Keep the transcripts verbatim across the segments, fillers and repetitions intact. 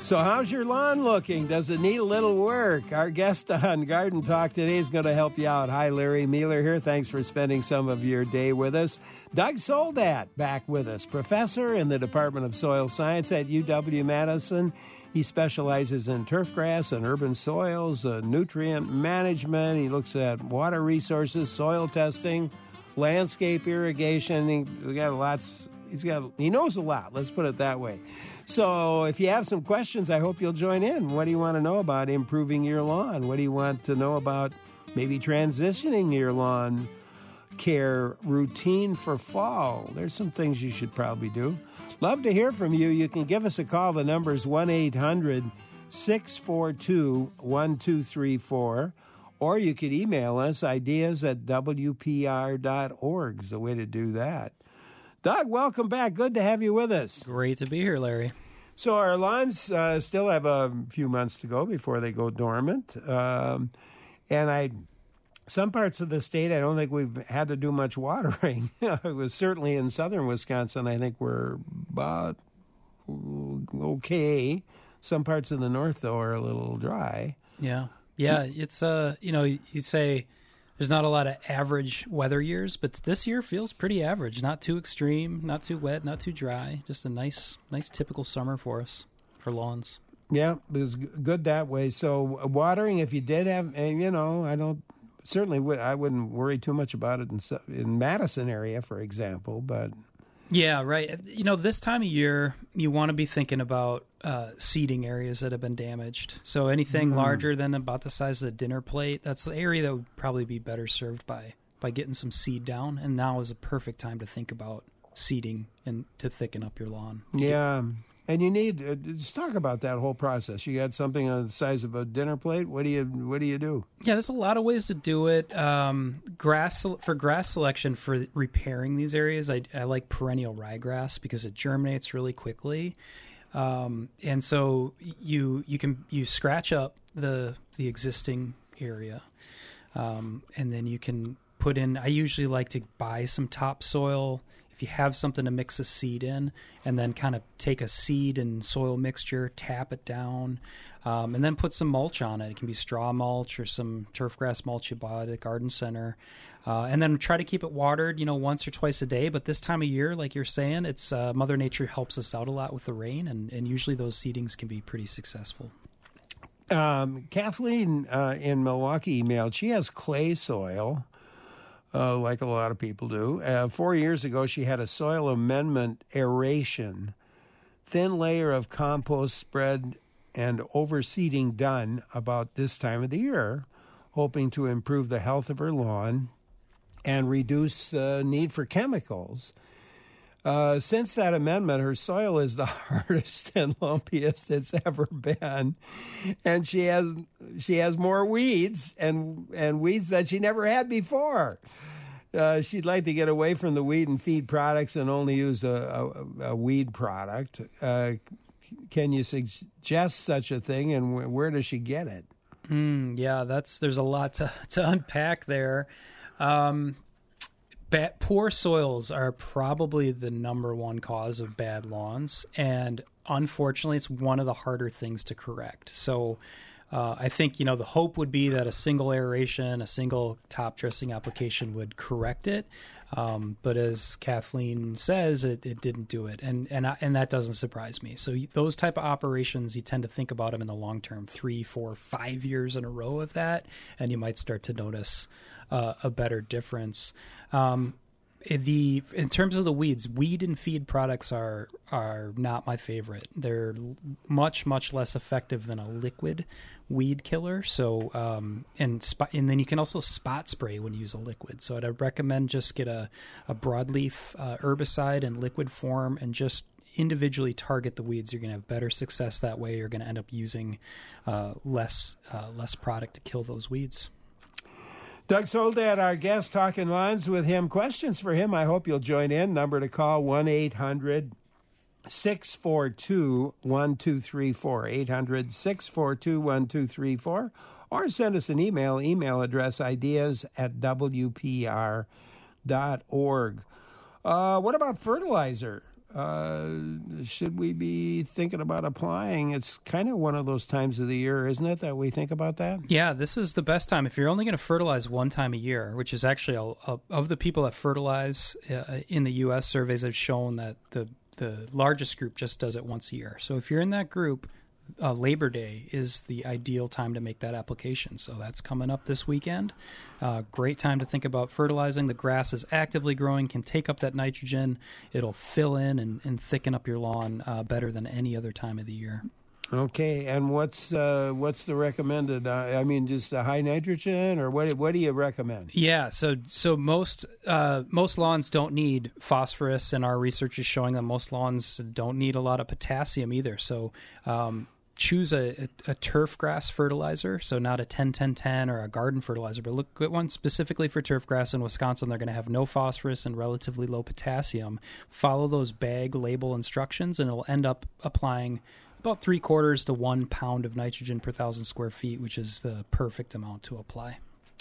So how's your lawn looking? Does it need a little work? Our guest on Garden Talk today is going to help you out. Hi, Larry Mueller here. Thanks for spending some of your day with us. Doug Soldat back with us, professor in the Department of Soil Science at U W-Madison. He specializes in turf grass and urban soils, uh, nutrient management. He looks at water resources, soil testing, landscape irrigation. He, we got lots. He's got. He knows a lot. Let's put it that way. So if you have some questions, I hope you'll join in. What do you want to know about improving your lawn? What do you want to know about maybe transitioning your lawn care routine for fall? There's some things you should probably do. Love to hear from you. You can give us a call. The number is one eight hundred six four two one two three four. Or you could email us, ideas at w p r dot org is the way to do that. Doug, welcome back. Good to have you with us. Great to be here, Larry. So our lawns uh, still have a few months to go before they go dormant. Um, and I, some parts of the state, I don't think we've had to do much watering. It was certainly in southern Wisconsin, I think we're about okay. Some parts of the north, though, are a little dry. Yeah. Yeah, it's, uh, you know, you say there's not a lot of average weather years, but this year feels pretty average. Not too extreme, not too wet, not too dry. Just a nice, nice typical summer for us, for lawns. Yeah, it was good that way. So watering, if you did have, and you know, I don't certainly would. I wouldn't worry too much about it in in Madison area, for example. But yeah, right. You know, this time of year, you want to be thinking about uh, seeding areas that have been damaged. So anything mm. larger than about the size of the dinner plate, that's the area that would probably be better served by by getting some seed down. And now is a perfect time to think about seeding and to thicken up your lawn. Yeah. And you need uh, just talk about that whole process. You got something on the size of a dinner plate. What do you What do you do? Yeah, there's a lot of ways to do it. Um, grass for grass selection for repairing these areas, I, I like perennial ryegrass because it germinates really quickly, um, and so you you can you scratch up the the existing area, um, and then you can put in. I usually like to buy some topsoil. If you have something to mix a seed in, and then kind of take a seed and soil mixture, tap it down, um, and then put some mulch on it. It can be straw mulch or some turf grass mulch you bought at the garden center. Uh, and then try to keep it watered, you know, once or twice a day. But this time of year, like you're saying, it's uh, Mother Nature helps us out a lot with the rain, and, and usually those seedings can be pretty successful. Um, Kathleen uh, in Milwaukee emailed, she has clay soil. Uh, like a lot of people do. Uh, four years ago, she had a soil amendment aeration, thin layer of compost spread and overseeding done about this time of the year, hoping to improve the health of her lawn and reduce the uh, need for chemicals. Uh, since that amendment, her soil is the hardest and lumpiest it's ever been, and she has she has more weeds and and weeds that she never had before. Uh, she'd like to get away from the weed and feed products and only use a, a, a weed product. Uh, can you suggest such a thing, and wh- where does she get it? Mm, yeah, that's there's a lot to to unpack there. Um, Bad, poor soils are probably the number one cause of bad lawns, and unfortunately, it's one of the harder things to correct. So uh, I think, you know, the hope would be that a single aeration, a single top dressing application would correct it. Um, but as Kathleen says, it, it didn't do it, and and I, and that doesn't surprise me. So those type of operations, you tend to think about them in the long term, three, four, five years in a row of that, and you might start to notice uh, a better difference. Um, the in terms of the weeds, weed and feed products are are not my favorite. They're much much less effective than a liquid weed killer. So um, and spot, and then you can also spot spray when you use a liquid. So I'd recommend just get a a broadleaf uh, herbicide in liquid form and just individually target the weeds. You're going to have better success that way. You're going to end up using uh, less uh, less product to kill those weeds. Doug Soldat, our guest, talking lawns with him. Questions for him, I hope you'll join in. Number to call, one eight hundred six four two one two three four, eight hundred six four two one two three four, or send us an email, email address ideas at w p r dot org. Uh, what about fertilizer? uh, should we be thinking about applying? It's kind of one of those times of the year, isn't it, that we think about that? Yeah, this is the best time. If you're only going to fertilize one time a year, which is actually, a, a, of the people that fertilize uh, in the U S, surveys have shown that the, the largest group just does it once a year. So if you're in that group, Uh, Labor Day is the ideal time to make that application. So that's coming up this weekend. Uh, great time to think about fertilizing. The grass is actively growing, can take up that nitrogen. It'll fill in and, and thicken up your lawn uh, better than any other time of the year. Okay, and what's uh, what's the recommended? Uh, I mean, just a high nitrogen, or what? What do you recommend? Yeah, so so most uh, most lawns don't need phosphorus, and our research is showing that most lawns don't need a lot of potassium either. So um, choose a, a, a turf grass fertilizer, so not a ten ten ten or a garden fertilizer, but look at one specifically for turf grass. In Wisconsin, they're going to have no phosphorus and relatively low potassium. Follow those bag label instructions, and it'll end up applying about three quarters to one pound of nitrogen per thousand square feet, which is the perfect amount to apply.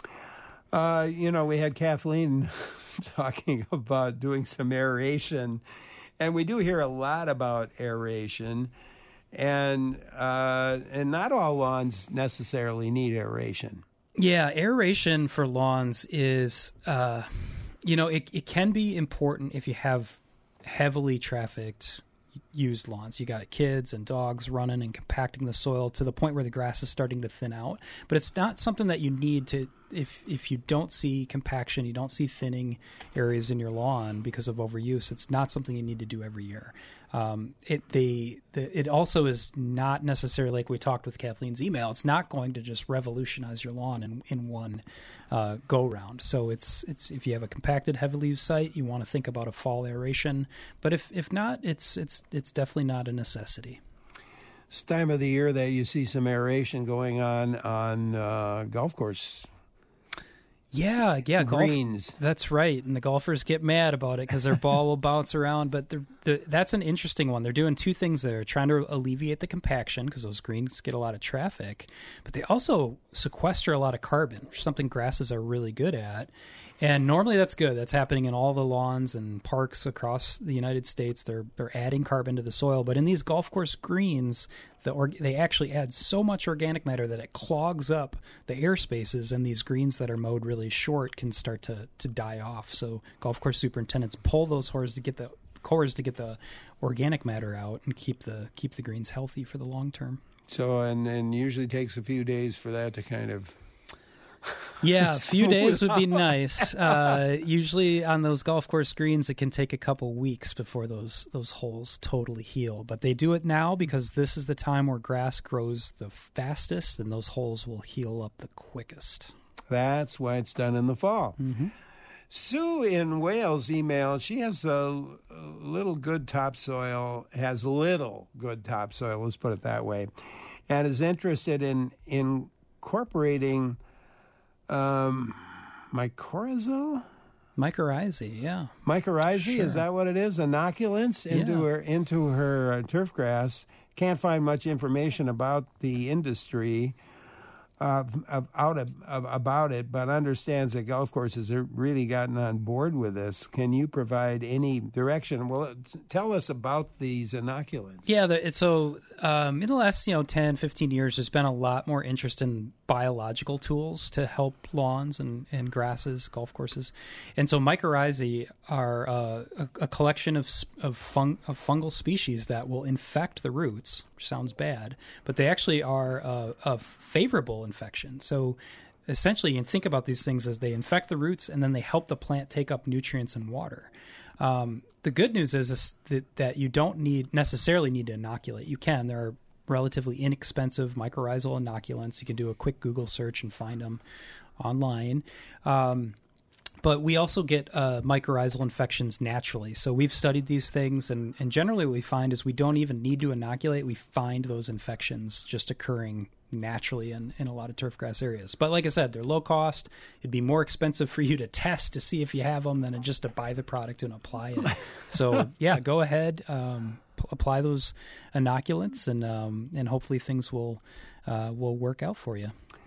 Uh, you know, we had Kathleen talking about doing some aeration, and we do hear a lot about aeration. And uh, and not all lawns necessarily need aeration. Yeah, aeration for lawns is, uh, you know, it, it can be important if you have heavily trafficked used lawns. You got kids and dogs running and compacting the soil to the point where the grass is starting to thin out. But it's not something that you need to, if if you don't see compaction, you don't see thinning areas in your lawn because of overuse, it's not something you need to do every year. Um, it the, the it also is not necessarily, like we talked with Kathleen's email, it's not going to just revolutionize your lawn in, in one uh, go round. So it's it's if you have a compacted, heavily used site, you want to think about a fall aeration. But if if not, it's it's it's definitely not a necessity. It's time of the year that you see some aeration going on on uh, golf course. Yeah, yeah, greens. Golf, that's right, and the golfers get mad about it because their ball will bounce around. But they're, they're, that's an interesting one. They're doing two things there: trying to alleviate the compaction because those greens get a lot of traffic, but they also sequester a lot of carbon, which is something grasses are really good at. And normally that's good. That's happening in all the lawns and parks across the United States. They're they're adding carbon to the soil. But in these golf course greens, the or, they actually add so much organic matter that it clogs up the air spaces, and these greens that are mowed really short can start to, to die off. So golf course superintendents pull those cores to get the cores to get the organic matter out and keep the keep the greens healthy for the long term. So and and usually takes a few days for that to kind of. Yeah, a few days would be nice. Uh, usually on those golf course greens, it can take a couple weeks before those those holes totally heal. But they do it now because this is the time where grass grows the fastest, and those holes will heal up the quickest. That's why it's done in the fall. Mm-hmm. Sue in Wales emailed. She has a, a little good topsoil, has little good topsoil, let's put it that way, and is interested in, in incorporating Um, mycorrhizal? Mycorrhizae, yeah. Mycorrhizae, Sure. is that what it is? Inoculants into Yeah. her into her uh, turf grass. Can't find much information about the industry uh, out of, of, about it, but understands that golf courses have really gotten on board with this. Can you provide any direction? Well, tell us about these inoculants. Yeah, the, it's so um, in the last you know ten, fifteen years, there's been a lot more interest in biological tools to help lawns and, and grasses, golf courses. And so mycorrhizae are uh, a, a collection of of, fung, of fungal species that will infect the roots, which sounds bad, but they actually are a, a favorable infection. So essentially, you can think about these things as they infect the roots, and then they help the plant take up nutrients and water. Um, the good news is, is that, that you don't need necessarily need to inoculate. You can. There are relatively inexpensive mycorrhizal inoculants. You can do a quick Google search and find them online. Um, but we also get uh, mycorrhizal infections naturally. So we've studied these things, and, and generally what we find is we don't even need to inoculate. We find those infections just occurring naturally in, in a lot of turfgrass areas. But like I said, they're low cost. It'd be more expensive for you to test to see if you have them than just to buy the product and apply it. So yeah, go ahead, um, p- apply those inoculants, and um, and hopefully things will uh, will work out for you.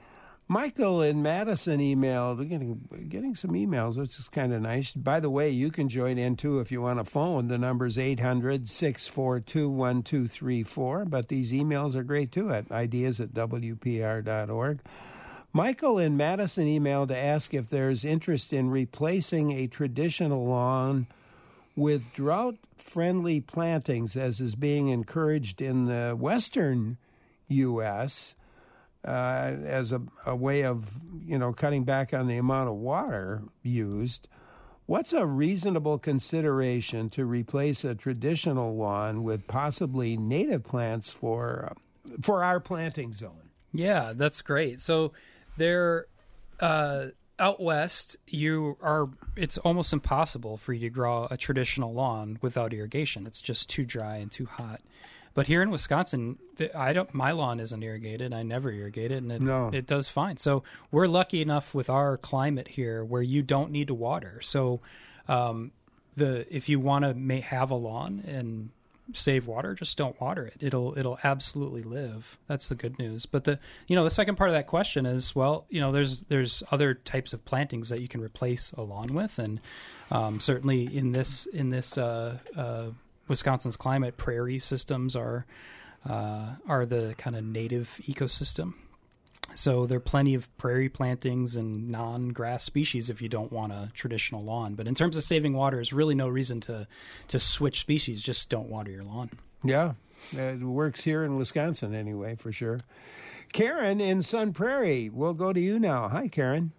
Michael in Madison emailed, we're getting, getting some emails, which is kind of nice. By the way, you can join in, too, if you want to phone. The number's eight hundred, six four two, one two three four. But these emails are great, too, at ideas at w p r dot org. Michael in Madison emailed to ask if there's interest in replacing a traditional lawn with drought-friendly plantings, as is being encouraged in the western U S, Uh, as a, a way of, you know, cutting back on the amount of water used. What's a reasonable consideration to replace a traditional lawn with possibly native plants for for our planting zone? Yeah, that's great. So there, uh, out west, you are. It's almost impossible for you to grow a traditional lawn without irrigation. It's just too dry and too hot. But here in Wisconsin, I don't. My lawn isn't irrigated. I never irrigate it, and it, no. it does fine. So we're lucky enough with our climate here where you don't need to water. So um, the if you want to may have a lawn and save water, just don't water it. It'll it'll absolutely live. That's the good news. But the you know the second part of that question is, well, you know, there's there's other types of plantings that you can replace a lawn with, and um, certainly in this in this. Uh, uh, Wisconsin's climate, prairie systems are uh, are the kind of native ecosystem. So there are plenty of prairie plantings and non-grass species if you don't want a traditional lawn. But in terms of saving water, there's really no reason to to switch species. Just don't water your lawn. Yeah, it works here in Wisconsin anyway, for sure. Karen in Sun Prairie, we'll go to you now. Hi, Karen.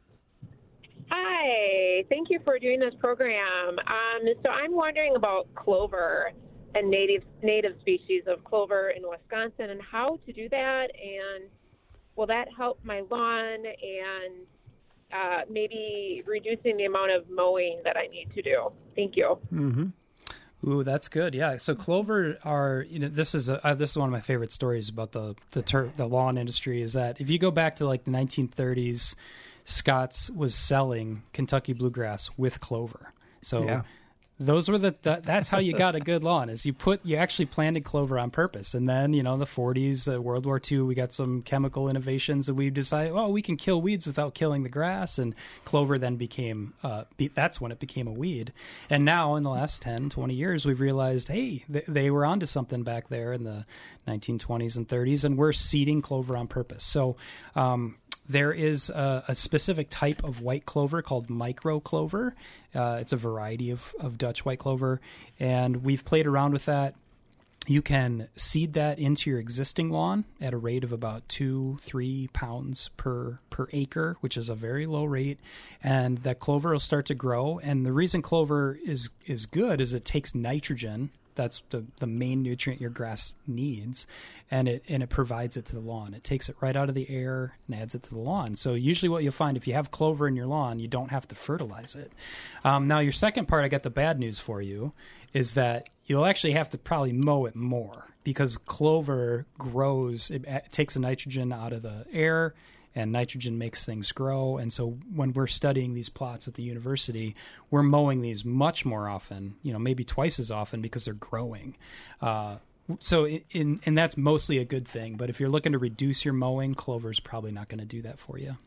Hi, thank you for doing this program. Um, so I'm wondering about clover and native native species of clover in Wisconsin and how to do that, and will that help my lawn and uh, maybe reducing the amount of mowing that I need to do? Thank you. Mm-hmm. Ooh, that's good. Yeah. So clover are, you know, this is a, uh, this is one of my favorite stories about the the, tur- the lawn industry. Is that if you go back to like the nineteen thirties. Scott's was selling Kentucky bluegrass with clover. So yeah. those were the, the that's how you got a good lawn, is you put you actually planted clover on purpose. And then, you know, in the forties, uh, World War Two, we got some chemical innovations and we decided, oh, we can kill weeds without killing the grass, and clover then became uh be, that's when it became a weed. And now in the last ten, twenty years, we've realized, hey, th- they were onto something back there in the nineteen twenties and thirties, and we're seeding clover on purpose. So um there is a, a specific type of white clover called micro clover. Uh, it's a variety of, of Dutch white clover, and we've played around with that. You can seed that into your existing lawn at a rate of about two, three pounds per per acre, which is a very low rate, and that clover will start to grow. And the reason clover is is good is it takes nitrogen. That's the, the main nutrient your grass needs, and it and it provides it to the lawn. It takes it right out of the air and adds it to the lawn. So usually what you'll find, if you have clover in your lawn, you don't have to fertilize it. Um, now, your second part, I got the bad news for you, is that you'll actually have to probably mow it more, because clover grows, it, it takes the nitrogen out of the air, and nitrogen makes things grow. And so when we're studying these plots at the university, we're mowing these much more often, you know, maybe twice as often, because they're growing. Uh, so in, in and that's mostly a good thing. But if you're looking to reduce your mowing, clover's probably not going to do that for you.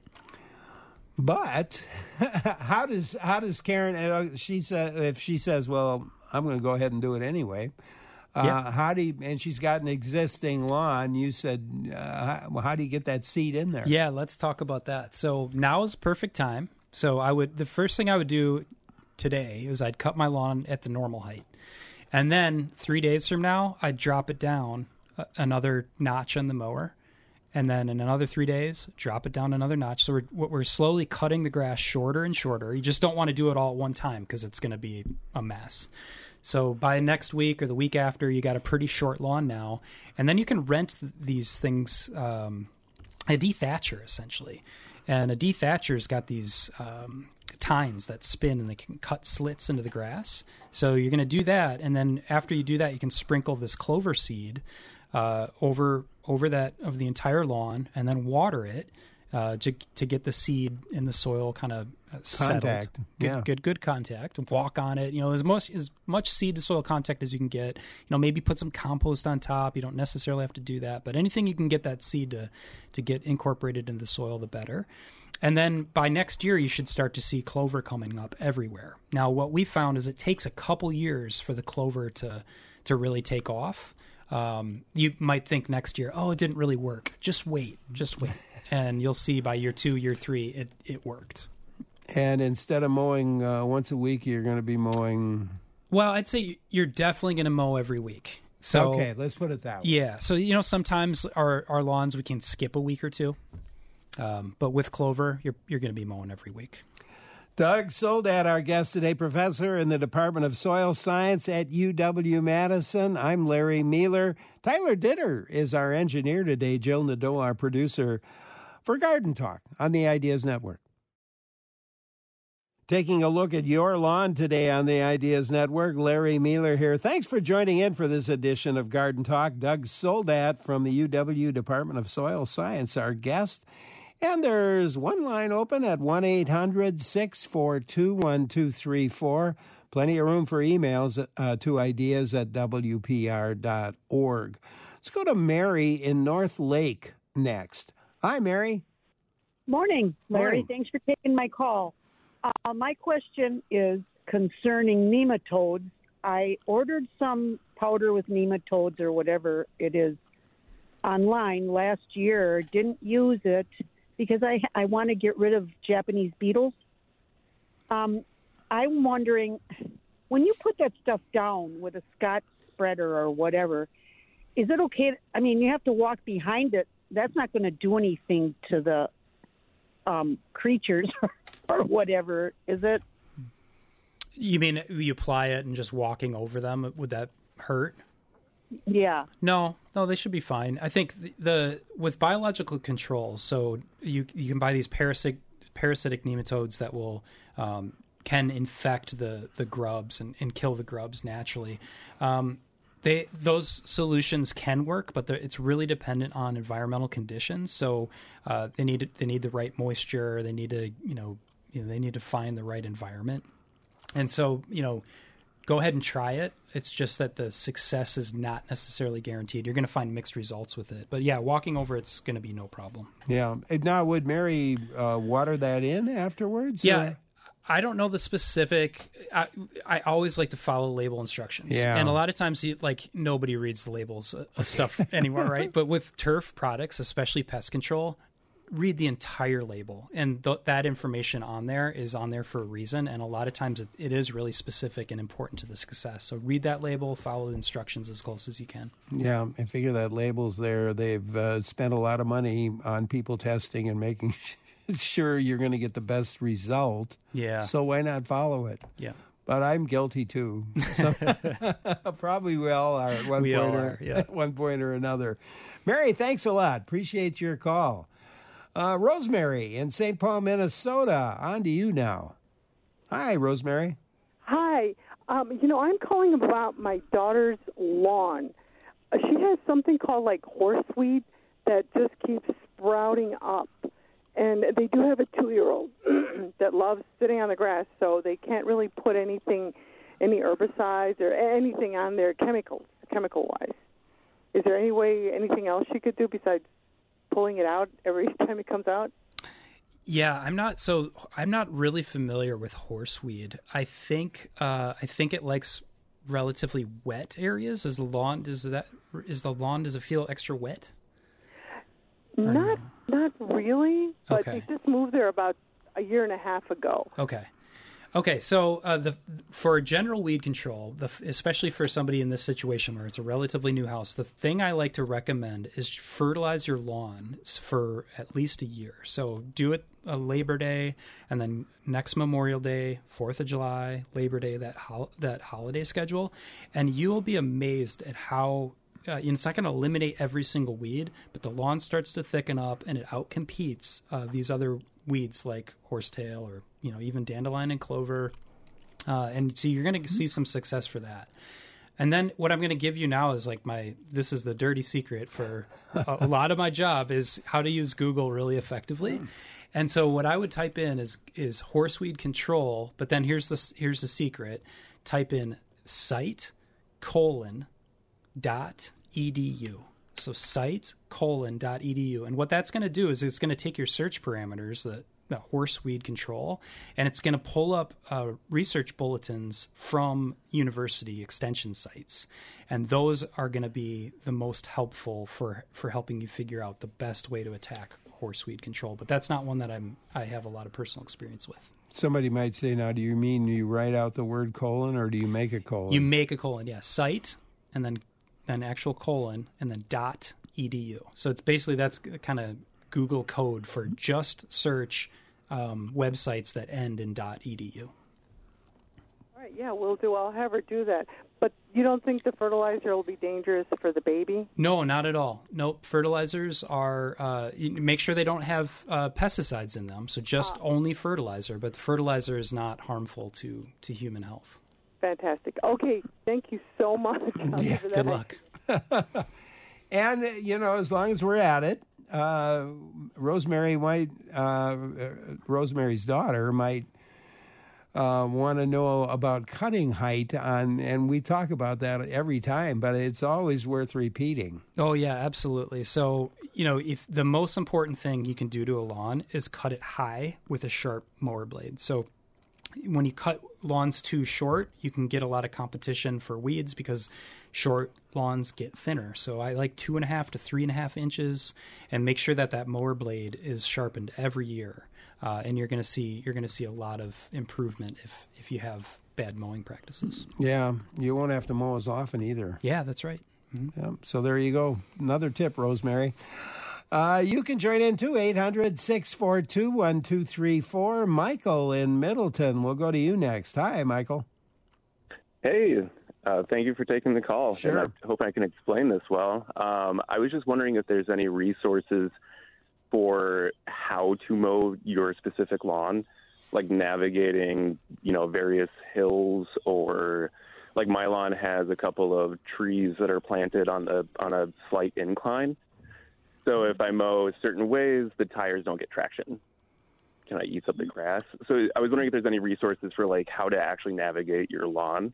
But how does how does Karen, she said, if she says, well, I'm going to go ahead and do it anyway, Uh, yeah. How do you, and she's got an existing lawn. You said, uh, how, how do you get that seed in there? Yeah, let's talk about that. So now is the perfect time. So I would, the first thing I would do today is I'd cut my lawn at the normal height. And then three days from now, I'd drop it down uh, another notch on the mower. And then in another three days, drop it down another notch. So we're, we're slowly cutting the grass shorter and shorter. You just don't want to do it all at one time, because it's going to be a mess. So by next week or the week after, you got a pretty short lawn now. And then you can rent th- these things, um, a dethatcher, essentially. And a dethatcher's got these um, tines that spin, and they can cut slits into the grass. So you're going to do that. And then after you do that, you can sprinkle this clover seed uh, over over that of the entire lawn, and then water it uh, to to get the seed in the soil kind of settled. Contact, Good, yeah. good, good contact. Walk on it. You know, as much as much seed to soil contact as you can get. You know, maybe put some compost on top. You don't necessarily have to do that, but anything you can get that seed to to get incorporated into the soil, the better. And then by next year, you should start to see clover coming up everywhere. Now, what we found is it takes a couple years for the clover to to really take off. Um, you might think next year, oh, it didn't really work. Just wait, just wait. And you'll see by year two, year three, it, it worked. And instead of mowing uh, once a week, you're going to be mowing... Well, I'd say you're definitely going to mow every week. So okay, let's put it that way. Yeah. So, you know, sometimes our, our lawns, we can skip a week or two. Um, but with clover, you're you're going to be mowing every week. Doug Soldat, our guest today, professor in the Department of Soil Science at U W-Madison. I'm Larry Mueller. Tyler Ditter is our engineer today. Jill Nadeau, our producer for Garden Talk on the Ideas Network. Taking a look at your lawn today on the Ideas Network, Larry Mueller here. Thanks for joining in for this edition of Garden Talk. Doug Soldat from the U W Department of Soil Science, our guest. And there's one line open at one eight hundred six four two one two three four. Plenty of room for emails uh, to ideas at w p r dot org. Let's go to Mary in North Lake next. Hi, Mary. Morning, Larry. Morning. Thanks for taking my call. Uh, my question is concerning nematodes. I ordered some powder with nematodes or whatever it is online last year. Didn't use it because I I want to get rid of Japanese beetles. Um, I'm wondering, when you put that stuff down with a Scotch spreader or whatever, is it okay? To, I mean, you have to walk behind it. That's not going to do anything to the um, creatures or whatever, is it? You mean you apply it and just walking over them, would that hurt? Yeah. No, no, they should be fine. I think the, the with biological controls, so you you can buy these parasitic parasitic nematodes that will um, can infect the the grubs and, and kill the grubs naturally. Um, they those solutions can work, but it's really dependent on environmental conditions. So uh, they need they need the right moisture. They need to you know, you know they need to find the right environment. And so you know. Go ahead and try it. It's just that the success is not necessarily guaranteed. You're going to find mixed results with it. But yeah, walking over it's going to be no problem. Yeah. Now, would Mary uh, water that in afterwards? Yeah. Or? I don't know the specific. I, I always like to follow label instructions. Yeah. And a lot of times, you, like, nobody reads the labels of stuff anymore, right? But with turf products, especially pest control, read the entire label, and th- that information on there is on there for a reason, and a lot of times it, it is really specific and important to the success. So read that label, follow the instructions as close as you can. Yeah, I figure that label's there. They've uh, spent a lot of money on people testing and making sure you're going to get the best result. Yeah. So why not follow it? Yeah. But I'm guilty too. So probably we all are at one We point all or are, yeah. at one point or another. Mary, thanks a lot. Appreciate your call. Uh, Rosemary in Saint Paul, Minnesota. On to you now. Hi, Rosemary. Hi. Um, you know, I'm calling about my daughter's lawn. Uh, she has something called like horseweed that just keeps sprouting up. And they do have a two-year-old that loves sitting on the grass, so they can't really put anything, any herbicides or anything on there chemicals, chemical-wise. Is there any way, anything else she could do besides pulling it out every time it comes out? Yeah, I'm not so I'm not really familiar with horseweed. I think uh, I think it likes relatively wet areas. Is the lawn does that is the lawn does it feel extra wet? Or Not no? not really, but Okay. she just moved there about a year and a half ago. Okay. Okay, so uh, the for general weed control, the, especially for somebody in this situation where it's a relatively new house, the thing I like to recommend is fertilize your lawn for at least a year. So do it a Labor Day, and then next Memorial Day, Fourth of July, Labor Day, that hol- that holiday schedule, and you will be amazed at how uh, it's not going to eliminate every single weed, but the lawn starts to thicken up, and it outcompetes uh, these other weeds like horsetail or you know even dandelion and clover, uh, and so you're going to see some success for that. And then what I'm going to give you now is like my, this is the dirty secret for a, a lot of my job is how to use Google really effectively. And so what I would type in is, is horseweed control, but then here's the, here's the secret. Type in site colon dot edu. So site colon dot edu. And what that's going to do is it's going to take your search parameters, the, the horseweed control, and it's going to pull up uh, research bulletins from university extension sites. And those are going to be the most helpful for, for helping you figure out the best way to attack horseweed control. But that's not one that I'm, I have a lot of personal experience with. Somebody might say, now, do you mean you write out the word colon or do you make a colon? You make a colon, yeah. Site, and then then actual colon, and then dot edu. So it's basically, that's kind of Google code for just search um, websites that end in dot edu. All right, yeah, we'll do. I'll have her do that. But you don't think the fertilizer will be dangerous for the baby? No, not at all. Nope. Fertilizers are, uh, you make sure they don't have uh, pesticides in them. So just ah. only fertilizer, but the fertilizer is not harmful to, to human health. Fantastic. Okay, thank you so much. Yeah, good luck. And, you know, as long as we're at it, uh, Rosemary might, uh, Rosemary's daughter might uh, want to know about cutting height on, and we talk about that every time, but it's always worth repeating. Oh, yeah, absolutely. So, you know, if the most important thing you can do to a lawn is cut it high with a sharp mower blade. So when you cut lawns too short, you can get a lot of competition for weeds because short lawns get thinner. So I like two and a half to three and a half inches, and make sure that that mower blade is sharpened every year. Uh, and you're going to see you're going to see a lot of improvement if if you have bad mowing practices. Yeah, you won't have to mow as often either. Yeah, that's right. Mm-hmm. Yeah, so there you go. Another tip, Rosemary. Uh, you can join in too, eight hundred, six four two, one two three four. Michael in Middleton. We'll go to you next. Hi, Michael. Hey, uh, thank you for taking the call. Sure. And I hope I can explain this well. Um, I was just wondering if there's any resources for how to mow your specific lawn, like navigating, you know, various hills, or like my lawn has a couple of trees that are planted on the on a slight incline. So if I mow certain ways, the tires don't get traction. Can I eat up the grass? So I was wondering if there's any resources for like how to actually navigate your lawn.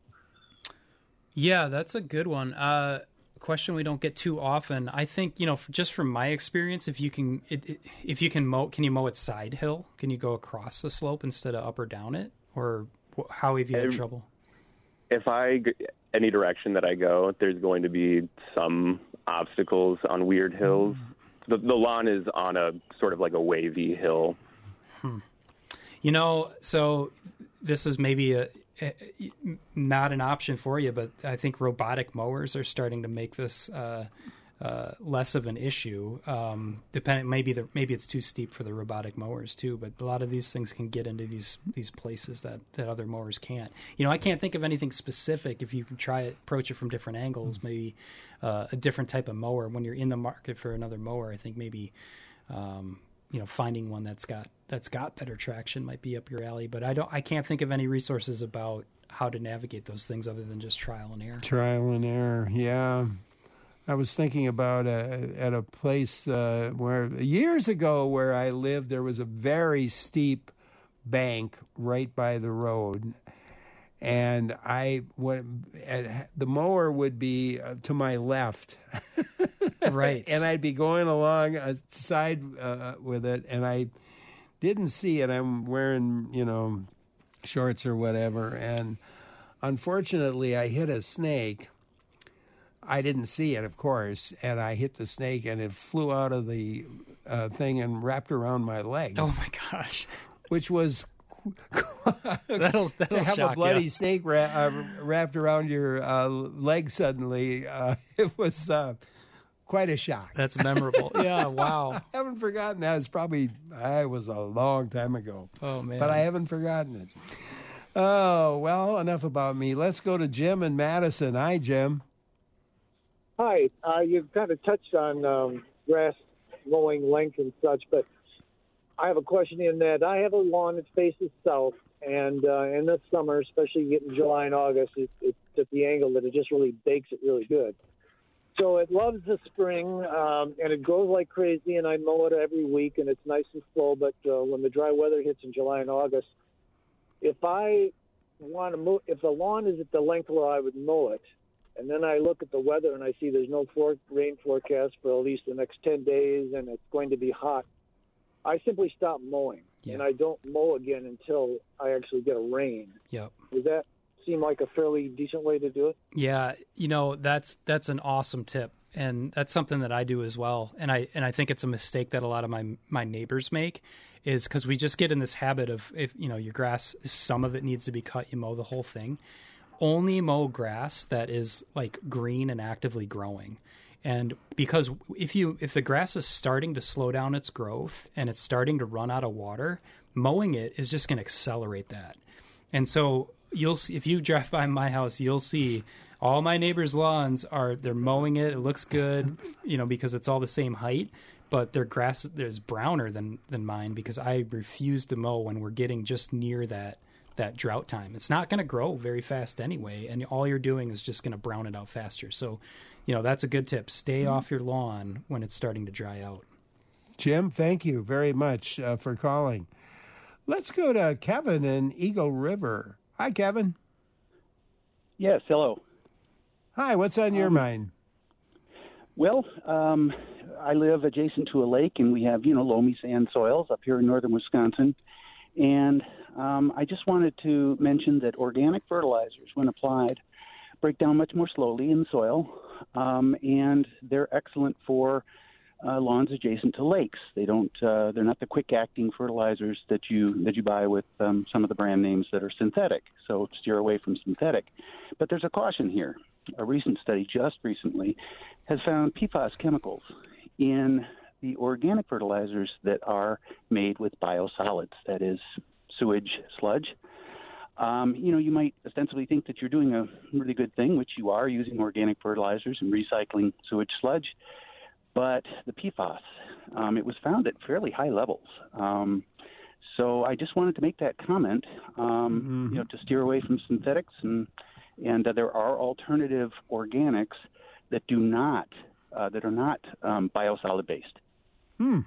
Yeah, that's a good one. Uh, question we don't get too often. I think, you know, just from my experience, if you can, it, it, if you can mow, can you mow it side hill? Can you go across the slope instead of up or down it? Or how have you had if, trouble? If I, any direction that I go, there's going to be some obstacles on weird hills. Mm. The, the lawn is on a sort of like a wavy hill. Hmm. You know, so this is maybe a, a, not an option for you, but I think robotic mowers are starting to make this uh, uh, less of an issue. Um, depending, maybe the, maybe it's too steep for the robotic mowers too, but a lot of these things can get into these these places that, that other mowers can't. You know, I can't think of anything specific. If you can try it, approach it from different angles, maybe uh, a different type of mower. When you're in the market for another mower, I think maybe um, you know, finding one that's got that's got better traction might be up your alley. But I don't, I can't think of any resources about how to navigate those things other than just trial and error. Trial and error, yeah. I was thinking about a, at a place uh, where years ago where I lived, there was a very steep bank right by the road, and I went, the mower would be uh, to my left, right, and I'd be going along a side uh, with it, and I didn't see it. I'm wearing, you know, shorts or whatever, and unfortunately, I hit a snake. I didn't see it, of course, and I hit the snake, and it flew out of the uh, thing and wrapped around my leg. Oh, my gosh. Which was that'll, that'll to have shock a bloody you. snake ra- uh, wrapped around your uh, leg suddenly. Uh, it was uh, quite a shock. That's memorable. Yeah, wow. I haven't forgotten that. It's probably, I was a long time ago. Oh, man. But I haven't forgotten it. Oh, well, enough about me. Let's go to Jim in Madison. Hi, Jim. Hi, uh, you've kind of touched on um, grass mowing length and such, but I have a question in that I have a lawn that faces south, and uh, in the summer, especially getting July and August, it, it's at the angle that it just really bakes it really good. So it loves the spring, um, and it grows like crazy, and I mow it every week, and it's nice and slow. But uh, when the dry weather hits in July and August, if I want to mow, if the lawn is at the length where I would mow it, and then I look at the weather and I see there's no for, rain forecast for at least the next ten days, and it's going to be hot, I simply stop mowing, yeah. and I don't mow again until I actually get a rain. Yep. Does that seem like a fairly decent way to do it? Yeah, you know, that's that's an awesome tip, and that's something that I do as well. And I and I think it's a mistake that a lot of my my neighbors make, is because we just get in this habit of, if you know your grass, if some of it needs to be cut, you mow the whole thing. Only mow grass that is like green and actively growing. And because if you if the grass is starting to slow down its growth and it's starting to run out of water, mowing it is just going to accelerate that. And so you'll see, if you drive by my house, you'll see all my neighbors' lawns are they're mowing it. It looks good, you know, because it's all the same height. But their grass is browner than than mine because I refuse to mow when we're getting just near that that drought time. It's not going to grow very fast anyway, and all you're doing is just going to brown it out faster. So, you know, that's a good tip. Stay mm-hmm. off your lawn when it's starting to dry out. Jim, thank you very much uh, for calling. Let's go to Kevin in Eagle River. Hi, Kevin. Yes, hello. Hi, what's on um, your mind? Well, um, I live adjacent to a lake, and we have, you know, loamy sand soils up here in northern Wisconsin. And um, I just wanted to mention that organic fertilizers, when applied, break down much more slowly in the soil, um, and they're excellent for uh, lawns adjacent to lakes. They don't; uh, they're not the quick-acting fertilizers that you that you buy with um, some of the brand names that are synthetic. So steer away from synthetic. But there's a caution here. A recent study, just recently, has found P FAS chemicals in the organic fertilizers that are made with biosolids, that is, sewage sludge. Um, you know, you might ostensibly think that you're doing a really good thing, which you are, using organic fertilizers and recycling sewage sludge. But the P FAS, um, it was found at fairly high levels. Um, so I just wanted to make that comment, um, mm-hmm. you know, to steer away from synthetics. And, and uh, there are alternative organics that do not, uh, that are not um, biosolid based. Hmm.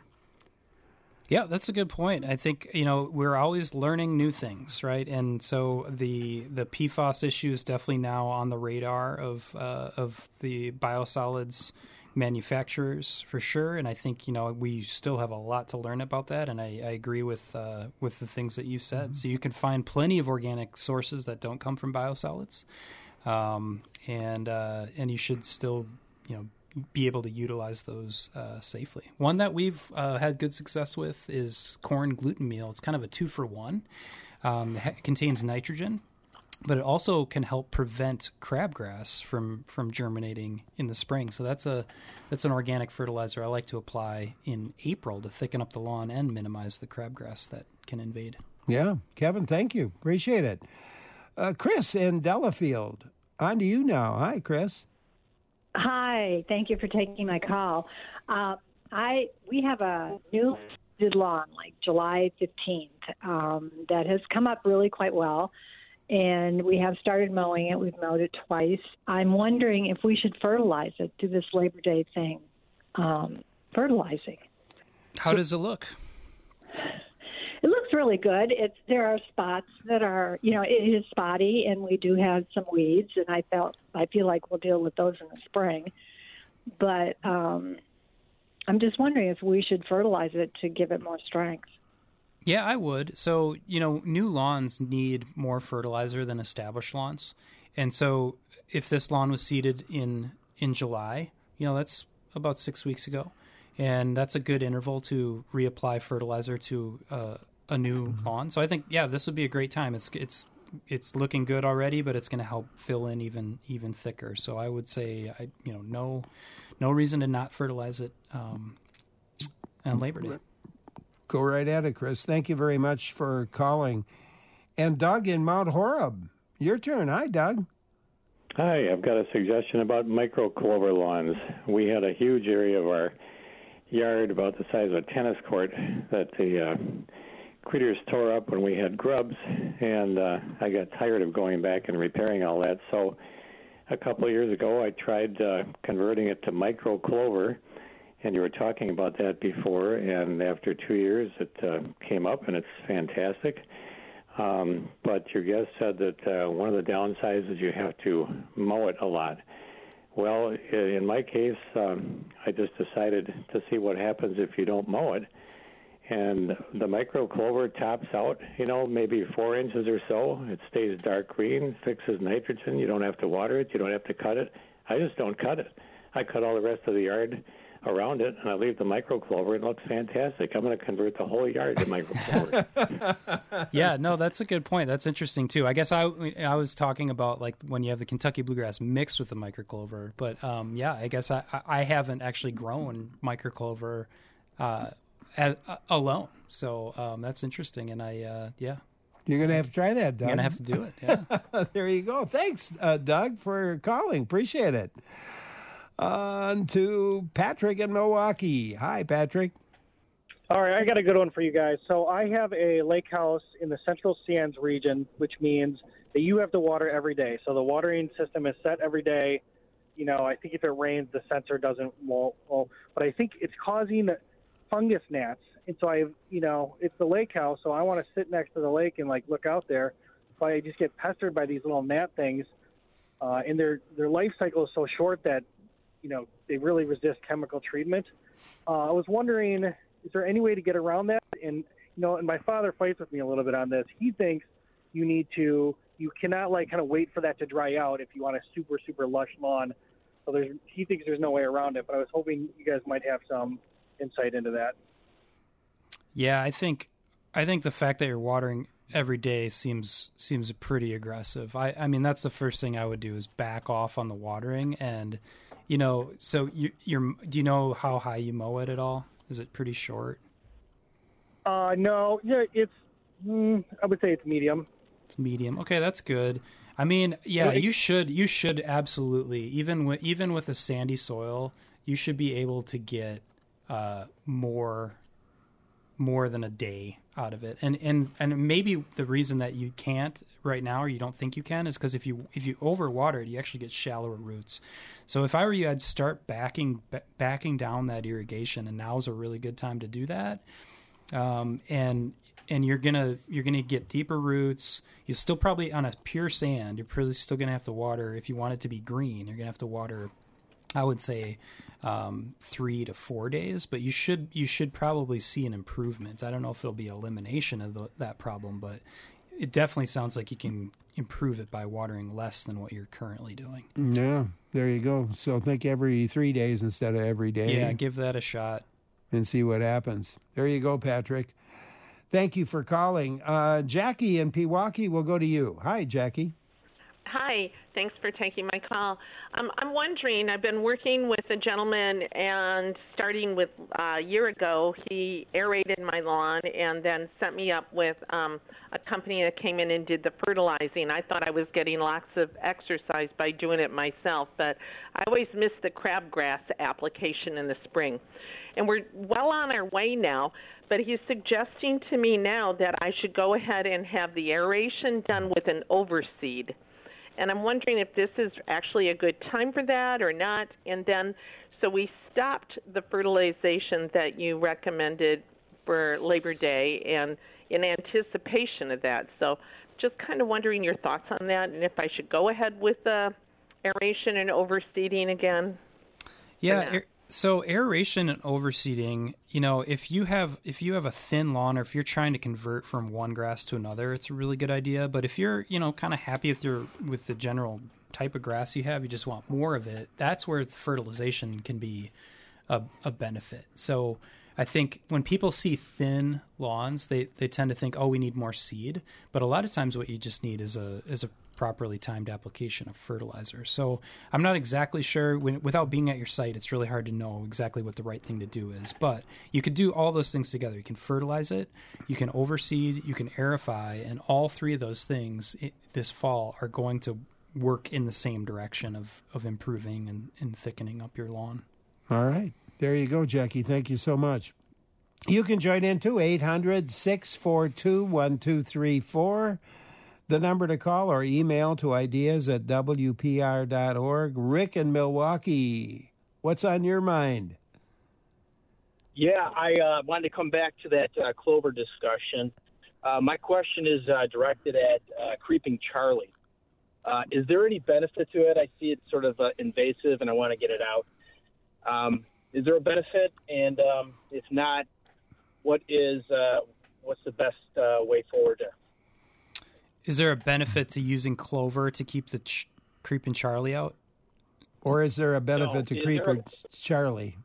Yeah, that's a good point. I think, you know, we're always learning new things, right? And so the the P FAS issue is definitely now on the radar of uh, of the biosolids manufacturers for sure. And I think, you know, we still have a lot to learn about that. And I, I agree with uh, with the things that you said. Mm-hmm. So you can find plenty of organic sources that don't come from biosolids, um, and uh, and you should still, you know, be able to utilize those uh, safely. One that we've uh, had good success with is corn gluten meal. It's kind of a two for one. Um, it contains nitrogen, but it also can help prevent crabgrass from, from germinating in the spring. So that's a that's an organic fertilizer I like to apply in April to thicken up the lawn and minimize the crabgrass that can invade. Yeah, Kevin, thank you. Appreciate it. Uh, Chris in Delafield, on to you now. Hi, Chris. Hi, thank you for taking my call. Uh, I we have a new lawn, like July fifteenth, um, that has come up really quite well, and we have started mowing it. We've mowed it twice. I'm wondering if we should fertilize it, do this Labor Day thing, um, fertilizing. How so, does it look? It looks really good. It's there are spots that are, you know, it is spotty, and we do have some weeds, and I felt I feel like we'll deal with those in the spring. But um, I'm just wondering if we should fertilize it to give it more strength. Yeah, I would. So, you know, new lawns need more fertilizer than established lawns, and so if this lawn was seeded in in July, you know, that's about six weeks ago, and that's a good interval to reapply fertilizer to uh, a new mm-hmm. lawn. So I think, yeah, this would be a great time. It's it's it's looking good already, but it's going to help fill in even even thicker. So I would say, I you know, no no reason to not fertilize it um, on Labor Day. Go right at it, Chris. Thank you very much for calling. And Doug in Mount Horeb, your turn. Hi, Doug. Hi, I've got a suggestion about micro clover lawns. We had a huge area of our yard, about the size of a tennis court, that the uh, critters tore up when we had grubs, and uh, I got tired of going back and repairing all that. So a couple of years ago, I tried uh, converting it to micro clover, and you were talking about that before, and after two years, it uh, came up, and it's fantastic. Um, but your guest said that uh, one of the downsides is you have to mow it a lot. Well, in my case, um, I just decided to see what happens if you don't mow it. And the micro clover tops out, you know, maybe four inches or so. It stays dark green, fixes nitrogen. You don't have to water it. You don't have to cut it. I just don't cut it. I cut all the rest of the yard around it, and I leave the micro clover. It looks fantastic. I'm going to convert the whole yard to micro clover. Yeah, no, that's a good point. That's interesting too. I guess I I was talking about like when you have the Kentucky bluegrass mixed with the micro clover, but um, yeah, I guess I I haven't actually grown micro clover uh, as, uh, alone. So um, that's interesting, and I uh, yeah. You're going to have to try that, Doug. You're going to have to do it. Yeah. There you go. Thanks, uh, Doug, for calling. Appreciate it. On to Patrick in Milwaukee. Hi, Patrick. All right, I got a good one for you guys. So I have a lake house in the Central Sands region, which means that you have to water every day. So the watering system is set every day. You know, I think if it rains, the sensor doesn't well, well but I think it's causing fungus gnats. And so I, you know, it's the lake house, so I want to sit next to the lake and like look out there. So I just get pestered by these little gnat things, uh, and their their life cycle is so short that, you know, they really resist chemical treatment. Uh, I was wondering, is there any way to get around that? And, you know, and my father fights with me a little bit on this. He thinks you need to, you cannot like kind of wait for that to dry out if you want a super, super lush lawn. So there's, he thinks there's no way around it, but I was hoping you guys might have some insight into that. Yeah, I think, I think the fact that you're watering every day seems seems pretty aggressive. I, I mean, that's the first thing I would do is back off on the watering. And, you know, so you, you're, do you know how high you mow it at all? Is it pretty short? Uh, no, yeah, it's, mm, I would say it's medium. It's medium. Okay, that's good. I mean, yeah, you should, you should absolutely, even with, even with a sandy soil, you should be able to get uh, more, more than a day out of it. And, and, and maybe the reason that you can't right now, or you don't think you can, is because if you, if you overwater it, you actually get shallower roots. So if I were you, I'd start backing, b- backing down that irrigation. And now's a really good time to do that. Um, and, and you're going to, you're going to get deeper roots. You're still probably on a pure sand. You're probably still going to have to water. If you want it to be green, you're going to have to water, I would say, um, three to four days, but you should, you should probably see an improvement. I don't know if it'll be elimination of the, that problem, but it definitely sounds like you can improve it by watering less than what you're currently doing. Yeah, there you go. So think every three days instead of every day. Yeah, give that a shot. And see what happens. There you go, Patrick. Thank you for calling. Uh, Jackie in Pewaukee, we'll go to you. Hi, Jackie. Hi. Thanks for taking my call. Um, I'm wondering, I've been working with a gentleman, and starting with uh, a year ago, he aerated my lawn and then sent me up with um, a company that came in and did the fertilizing. I thought I was getting lots of exercise by doing it myself, but I always miss the crabgrass application in the spring. And we're well on our way now, but he's suggesting to me now that I should go ahead and have the aeration done with an overseed. And I'm wondering if this is actually a good time for that or not. And then, so we stopped the fertilization that you recommended for Labor Day and in anticipation of that. So just kind of wondering your thoughts on that and if I should go ahead with the aeration and overseeding again. Yeah, so aeration and overseeding, you know, if you have if you have a thin lawn or if you're trying to convert from one grass to another, it's a really good idea. But if you're, you know, kind of happy with your with the general type of grass you have, you just want more of it, that's where the fertilization can be a, a benefit. So I think when people see thin lawns, they, they tend to think, oh, we need more seed. But a lot of times what you just need is a is a properly timed application of fertilizer. So I'm not exactly sure. When, without being at your site, it's really hard to know exactly what the right thing to do is. But you could do all those things together. You can fertilize it, you can overseed, you can aerify, and all three of those things it, this fall are going to work in the same direction of, of improving and, and thickening up your lawn. All right. There you go, Jackie. Thank you so much. You can join in too, eight hundred, six four two, one two three four. The number to call or email to ideas at W P R dot org. Rick in Milwaukee, what's on your mind? Yeah, I uh, wanted to come back to that uh, clover discussion. Uh, my question is uh, directed at uh, Creeping Charlie. Uh, is there any benefit to it? I see it's sort of uh, invasive, and I want to get it out. Um, is there a benefit? And um, if not, what is uh, what's the best uh, way forward? Is there a benefit to using clover to keep the ch- Creeping Charlie out? Or is there a benefit No, to is Creeper there Charlie?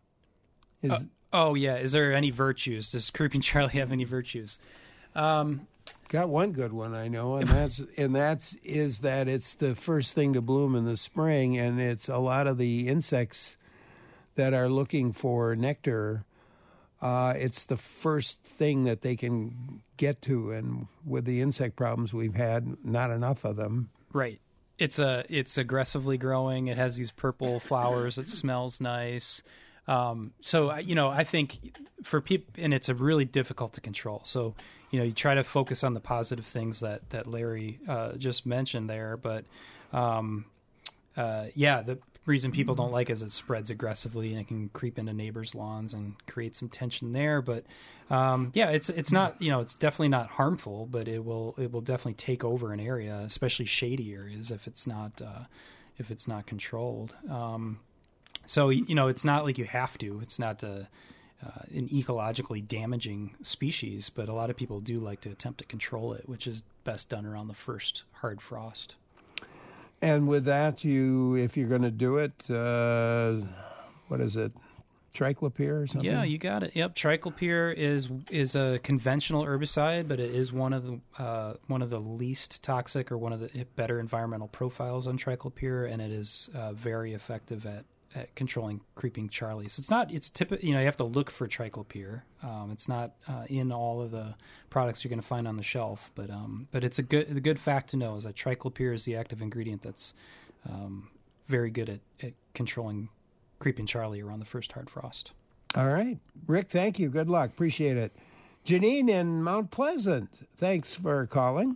Is Uh, oh, yeah. Is there any virtues? Does Creeping Charlie have any virtues? Um, Got one good one I know, and that's and that's is that it's the first thing to bloom in the spring, and it's a lot of the insects that are looking for nectar. Uh, it's the first thing that they can get to, and with the insect problems we've had, not enough of them. right. It's a it's aggressively growing. It has these purple flowers. It smells nice. Um, so you know, I think for people, and it's a really difficult to control. So you know, you try to focus on the positive things that that Larry uh, just mentioned there. But um, uh, yeah, the reason people don't like it is it spreads aggressively and it can creep into neighbors' lawns and create some tension there. But um, yeah, it's it's not you know it's definitely not harmful, but it will it will definitely take over an area, especially shady areas, if it's not uh, if it's not controlled. Um, so you know, it's not like you have to. It's not a, uh, an ecologically damaging species, but a lot of people do like to attempt to control it, which is best done around the first hard frost. And with that, you if you're going to do it, uh, what is it, triclopyr or something? Yeah, you got it. Yep, triclopyr is is a conventional herbicide, but it is one of the uh, one of the least toxic or one of the better environmental profiles on triclopyr, and it is uh, very effective at. at controlling creeping Charlie. So it's not, it's typical, you know, you have to look for triclopyr. Um, it's not uh, in all of the products you're going to find on the shelf, but um, but it's a good, the good fact to know is that triclopyr is the active ingredient that's um, very good at, at controlling creeping Charlie around the first hard frost. All right. Rick, thank you. Good luck. Appreciate it. Janine in Mount Pleasant, thanks for calling.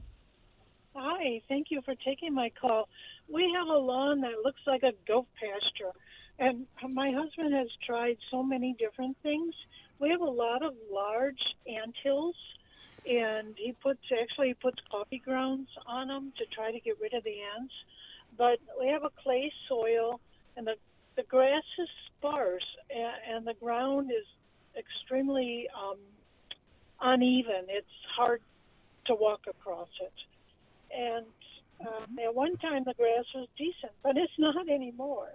Hi, thank you for taking my call. We have a lawn that looks like a goat pasture, and my husband has tried so many different things. We have a lot of large anthills, and he puts actually he puts coffee grounds on them to try to get rid of the ants. But we have a clay soil, and the the grass is sparse, and, and the ground is extremely um, uneven. It's hard to walk across it, and Um, at one time, the grass was decent, but it's not anymore.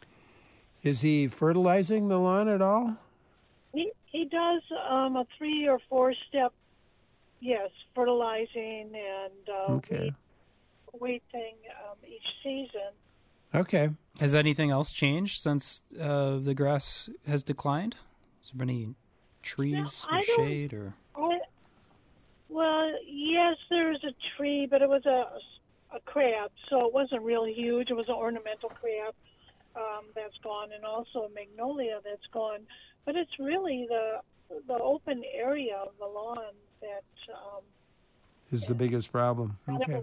Is he fertilizing the lawn at all? He he does um, a three or four step, yes, fertilizing and uh, Okay. weed, weed thing um, each season. Okay. Has anything else changed since uh, the grass has declined? Has there been any trees No, I or don't- shade or? I, well, yes, there's a tree, but it was a, a crab, so it wasn't really huge. It was an ornamental crab um, that's gone, and also a magnolia that's gone. But it's really the the open area of the lawn that um, Is the biggest problem. Okay.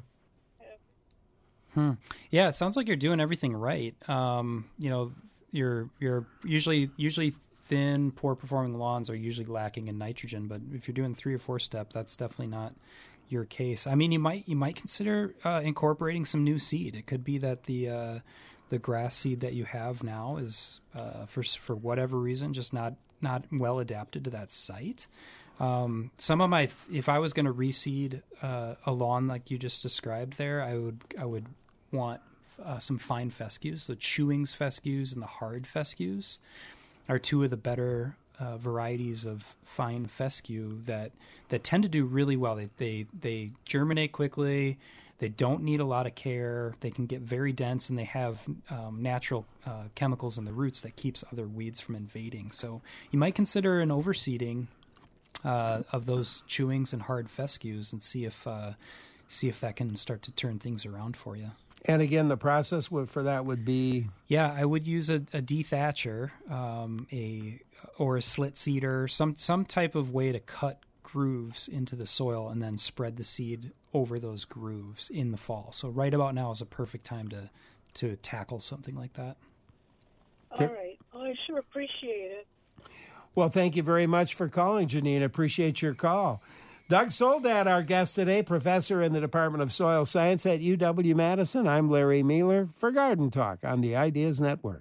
Hmm. Yeah, it sounds like you're doing everything right. Um, you know, you're you're usually usually thin, poor performing lawns are usually lacking in nitrogen, but if you're doing three or four step, that's definitely not your case. I mean, you might you might consider uh, incorporating some new seed. It could be that the uh, the grass seed that you have now is uh, for for whatever reason just not not well adapted to that site. Um, some of my, if I was going to reseed uh, a lawn like you just described there, I would I would want uh, some fine fescues. The Chewings fescues and the hard fescues are two of the better uh, varieties of fine fescue that that tend to do really well. They they they germinate quickly. They don't need a lot of care. They can get very dense, and they have um, natural uh, chemicals in the roots that keeps other weeds from invading. So you might consider an overseeding uh, of those Chewings and hard fescues and see if uh, see if that can start to turn things around for you. And again, the process would, for that would be? Yeah, I would use a, a dethatcher, um, a or a slit seeder, some some type of way to cut grooves into the soil and then spread the seed over those grooves in the fall. So right about now is a perfect time to, to tackle something like that. All right. Well, I sure appreciate it. Well, thank you very much for calling, Janine. Appreciate your call. Doug Soldat, our guest today, professor in the Department of Soil Science at U W-Madison. I'm Larry Mueller for Garden Talk on the Ideas Network.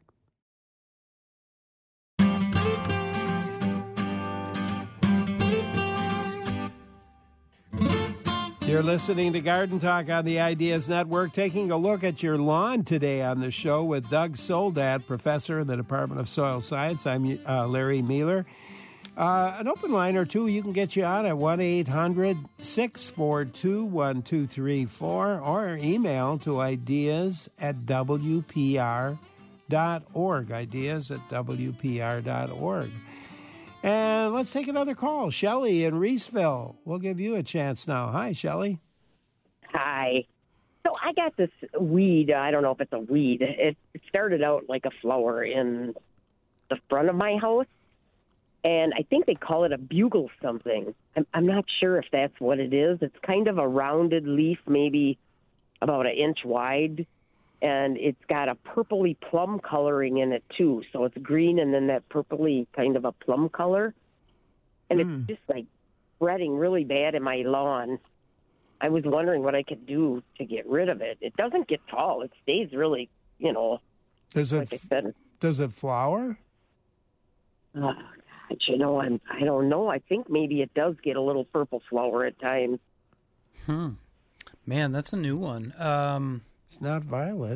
You're listening to Garden Talk on the Ideas Network, taking a look at your lawn today on the show with Doug Soldat, professor in the Department of Soil Science. I'm uh, Larry Mueller. Uh, an open line or two you can get you on at one eight hundred six four two one two three four or email to ideas at w p r dot org, ideas at w p r dot org. And let's take another call. Shelley in Reeseville. We'll give you a chance now. Hi, Shelley. Hi. So I got this weed. I don't know if it's a weed. It started out like a flower in the front of my house. And I think they call it a bugle something. I'm, I'm not sure if that's what it is. It's kind of a rounded leaf, maybe about an inch wide. And it's got a purpley plum coloring in it, too. So it's green and then that purpley kind of a plum color. And mm. it's just like spreading really bad in my lawn. I was wondering what I could do to get rid of it. It doesn't get tall. It stays really, you know, does it, like I said. Does it flower? Uh, You know, I'm, I don't know. I think maybe it does get a little purple flower at times. Hmm. Man, that's a new one. Um, it's not violet.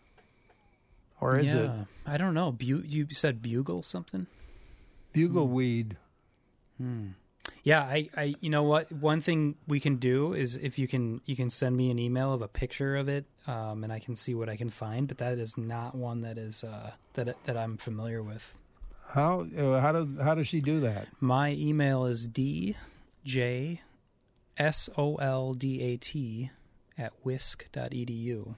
Or is yeah, it? I don't know. Bu- you said bugle something? Bugle hmm. weed. Hmm. Yeah, I, I, you know what? One thing we can do is if you can, you can send me an email of a picture of it, um, and I can see what I can find. But that is not one that is uh, that that I'm familiar with. How uh, how do how does she do that? My email is d j s o l d a t at whisk dot e d u.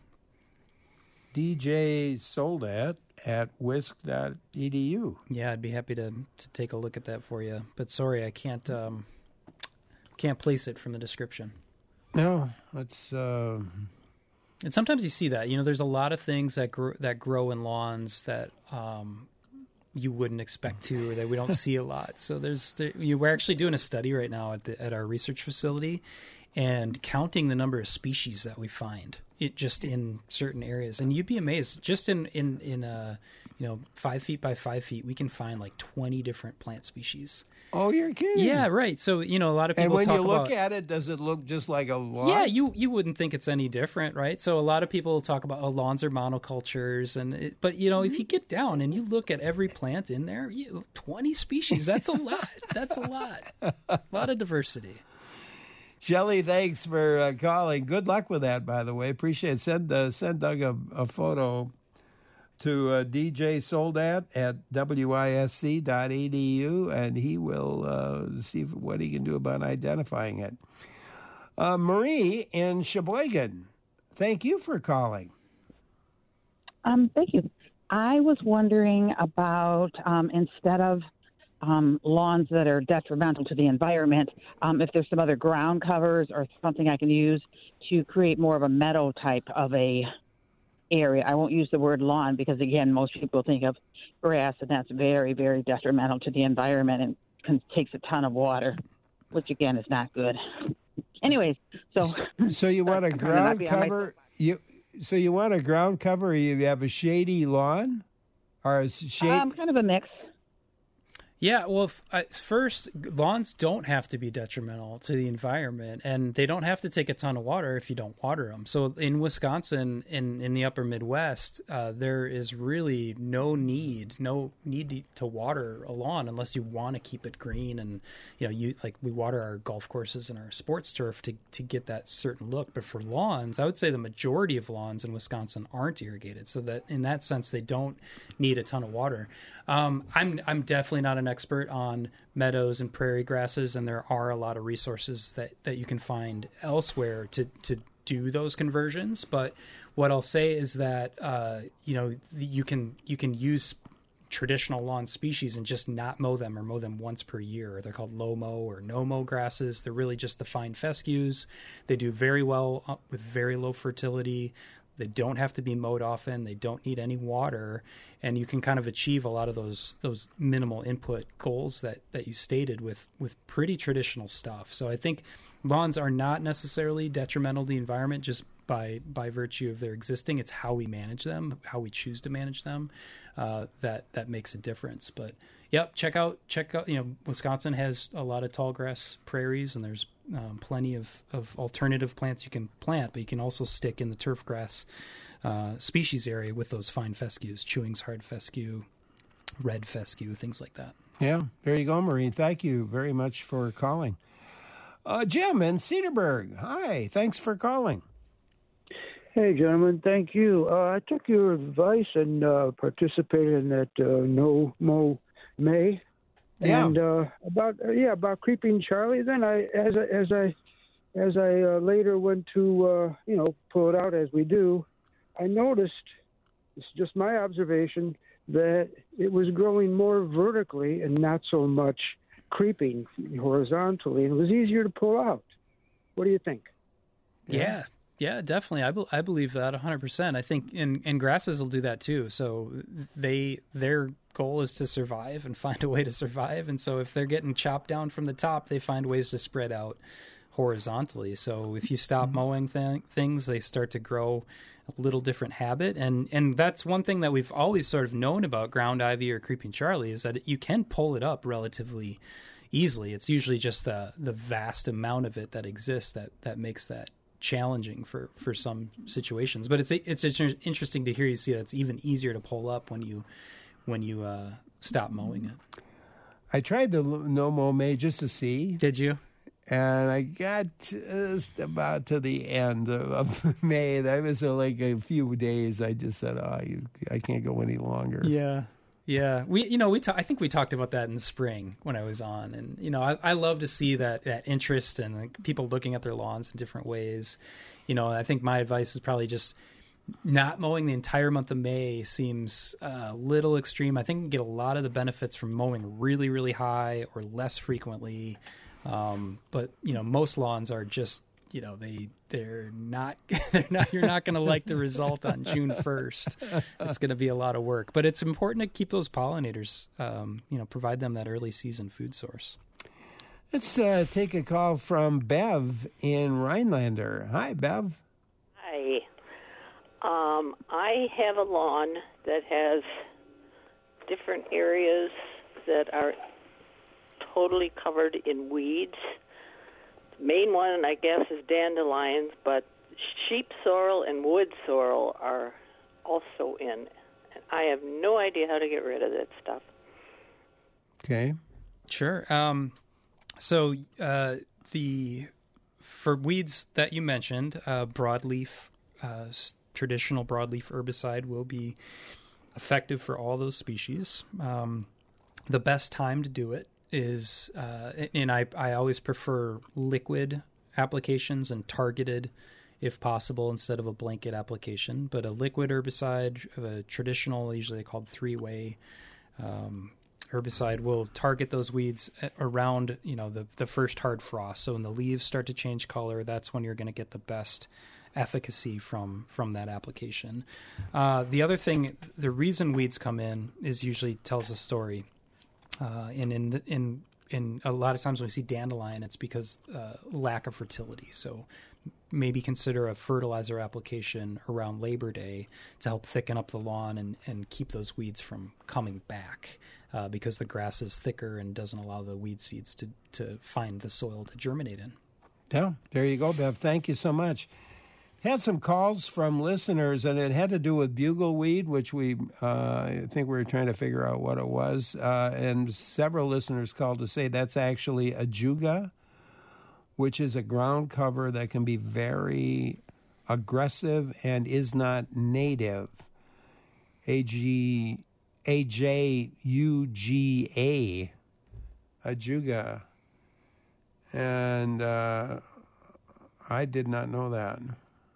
D J Soldat at whisk dot e d u. Yeah, I'd be happy to to take a look at that for you. But sorry, I can't um, can't place it from the description. No, it's. Uh... And sometimes you see that. You know, there's a lot of things that grow, that grow in lawns that. Um, you wouldn't expect to, or that we don't see a lot. So there's, there, you, we're actually doing a study right now at the, at our research facility and counting the number of species that we find it just in certain areas. And you'd be amazed just in, in, in a, you know, five feet by five feet, we can find like twenty different plant species. Oh, you're kidding. Yeah, right. So, you know, a lot of people And when talk you look about, at it, does it look just like a lawn? Yeah, you you wouldn't think it's any different, right? So a lot of people talk about, oh, lawns are monocultures. and it, But, you know, if you get down and you look at every plant in there, you, twenty species, that's a lot. That's a lot. A lot of diversity. Shelley, thanks for uh, calling. Good luck with that, by the way. Appreciate it. Send, uh, send Doug a, a photo to uh, D J Soldat at wisc dot e d u, and he will uh, see what he can do about identifying it. Uh, Marie in Sheboygan, thank you for calling. Um, thank you. I was wondering about um, instead of um, lawns that are detrimental to the environment, um, if there's some other ground covers or something I can use to create more of a meadow type of a area. I won't use the word lawn because, again, most people think of grass, and that's very, very detrimental to the environment and can, takes a ton of water, which, again, is not good. Anyways, so... So you want a ground cover... You So you want a ground cover, or you have a shady lawn? Or a shade? Um, kind of a mix. Yeah, well, f- uh, first, lawns don't have to be detrimental to the environment, and they don't have to take a ton of water if you don't water them. So in Wisconsin, in, in the upper Midwest, uh, there is really no need, no need to water a lawn unless you want to keep it green. And, you know, you like we water our golf courses and our sports turf to, to get that certain look. But for lawns, I would say the majority of lawns in Wisconsin aren't irrigated. So that in that sense, they don't need a ton of water. Um, I'm I'm definitely not an expert on meadows and prairie grasses, and there are a lot of resources that, that you can find elsewhere to, to do those conversions. But what I'll say is that uh, you know you can you can use traditional lawn species and just not mow them or mow them once per year. They're called low mow or no mow grasses. They're really just the fine fescues. They do very well with very low fertility. They don't have to be mowed often. They don't need any water, and you can kind of achieve a lot of those those minimal input goals that, that you stated with, with pretty traditional stuff. So I think lawns are not necessarily detrimental to the environment just by by virtue of their existing. It's how we manage them, how we choose to manage them, uh, that that makes a difference. But yep, check out check out. You know, Wisconsin has a lot of tall grass prairies, and there's um, plenty of, of alternative plants you can plant. But you can also stick in the turf grass uh, species area with those fine fescues, Chewing's hard fescue, red fescue, things like that. Yeah, there you go, Maureen. Thank you very much for calling. Uh, Jim in Cedarburg. Hi, thanks for calling. Hey, gentlemen, thank you. Uh, I took your advice and uh, participated in that uh, No Mow May. Yeah. And uh, about uh, yeah about Creeping Charlie. Then I as I, as I as I uh, later went to uh, you know pull it out as we do, I noticed, it's just my observation, that it was growing more vertically and not so much creeping horizontally, and it was easier to pull out. What do you think? Yeah. Yeah, definitely. I, be- I believe that one hundred percent. I think and, and grasses will do that too. So they their goal is to survive and find a way to survive. And so if they're getting chopped down from the top, they find ways to spread out horizontally. So if you stop mm-hmm. mowing th- things, they start to grow a little different habit. And, and that's one thing that we've always sort of known about ground ivy or Creeping Charlie is that you can pull it up relatively easily. It's usually just the, the vast amount of it that exists that, that makes that challenging for, for some situations, but it's it's interesting to hear you see that it's even easier to pull up when you when you uh, stop mowing it. I tried the No Mow May just to see. Did you? And I got just about to the end of, of May. That was uh, like a few days. I just said, "Oh, you, I can't go any longer." Yeah. Yeah, we you know we ta- I think we talked about that in the spring when I was on, and you know I, I love to see that that interest and like, people looking at their lawns in different ways. You know, I think my advice is probably just not mowing the entire month of May seems a little extreme. I think you can get a lot of the benefits from mowing really really high or less frequently, um, but you know most lawns are just you know they they're not they're not you're not going to like the result on June first. It's going to be a lot of work, but it's important to keep those pollinators um, you know provide them that early season food source. Let's uh, take a call from Bev in Rhinelander. Hi, Bev. Hi. Um, I have a lawn that has different areas that are totally covered in weeds. Main one, I guess, is dandelions, but sheep sorrel and wood sorrel are also in. And I have no idea how to get rid of that stuff. Okay. Sure. Um, so uh, the for weeds that you mentioned, uh, broadleaf, uh, traditional broadleaf herbicide will be effective for all those species. Um, the best time to do it is, uh, and I, I always prefer liquid applications and targeted if possible instead of a blanket application, but a liquid herbicide, a traditional, usually called three-way um, herbicide will target those weeds around, you know, the, the first hard frost. So when the leaves start to change color, that's when you're going to get the best efficacy from, from that application. Uh, the other thing, the reason weeds come in is usually tells a story. Uh, and in the, in in a lot of times when we see dandelion, it's because uh, lack of fertility. So maybe consider a fertilizer application around Labor Day to help thicken up the lawn and, and keep those weeds from coming back uh, because the grass is thicker and doesn't allow the weed seeds to, to find the soil to germinate in. Yeah, there you go, Bev. Thank you so much. Had some calls from listeners, and it had to do with bugleweed, which we, uh, I think we were trying to figure out what it was. Uh, and several listeners called to say that's actually ajuga, which is a ground cover that can be very aggressive and is not native. A G, A J U G A, ajuga. And uh, I did not know that.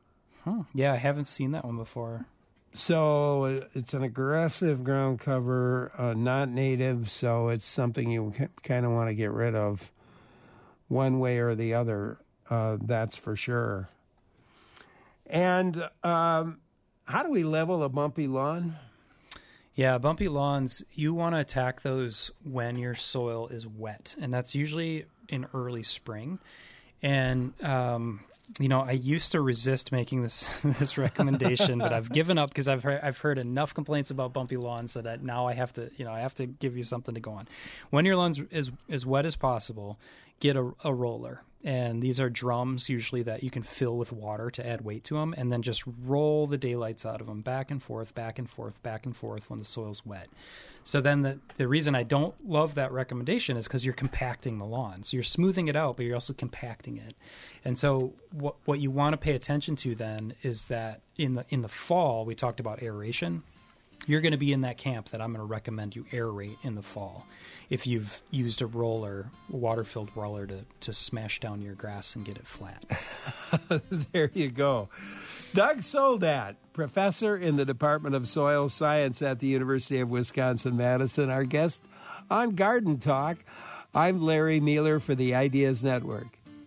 Huh. Yeah, I haven't seen that one before. So it's an aggressive ground cover, uh, not native, so it's something you kind of want to get rid of one way or the other, uh, that's for sure. And um, how do we level a bumpy lawn? Yeah, bumpy lawns, you want to attack those when your soil is wet, and that's usually in early spring. And, um, you know, I used to resist making this this recommendation, but I've given up because I've heard, I've heard enough complaints about bumpy lawns so that now I have to, you know, I have to give you something to go on. When your lawn's as, as wet as possible, get a, a roller. And these are drums usually that you can fill with water to add weight to them, and then just roll the daylights out of them back and forth, back and forth, back and forth when the soil's wet. So then the, the reason I don't love that recommendation is because you're compacting the lawn. So you're smoothing it out, but you're also compacting it. And so what what you want to pay attention to then is that in the in the fall, we talked about aeration. You're going to be in that camp that I'm going to recommend you aerate in the fall if you've used a roller, a water-filled roller to, to smash down your grass and get it flat. There you go. Doug Soldat, professor in the Department of Soil Science at the University of Wisconsin-Madison, our guest on Garden Talk. I'm Larry Mueller for the Ideas Network.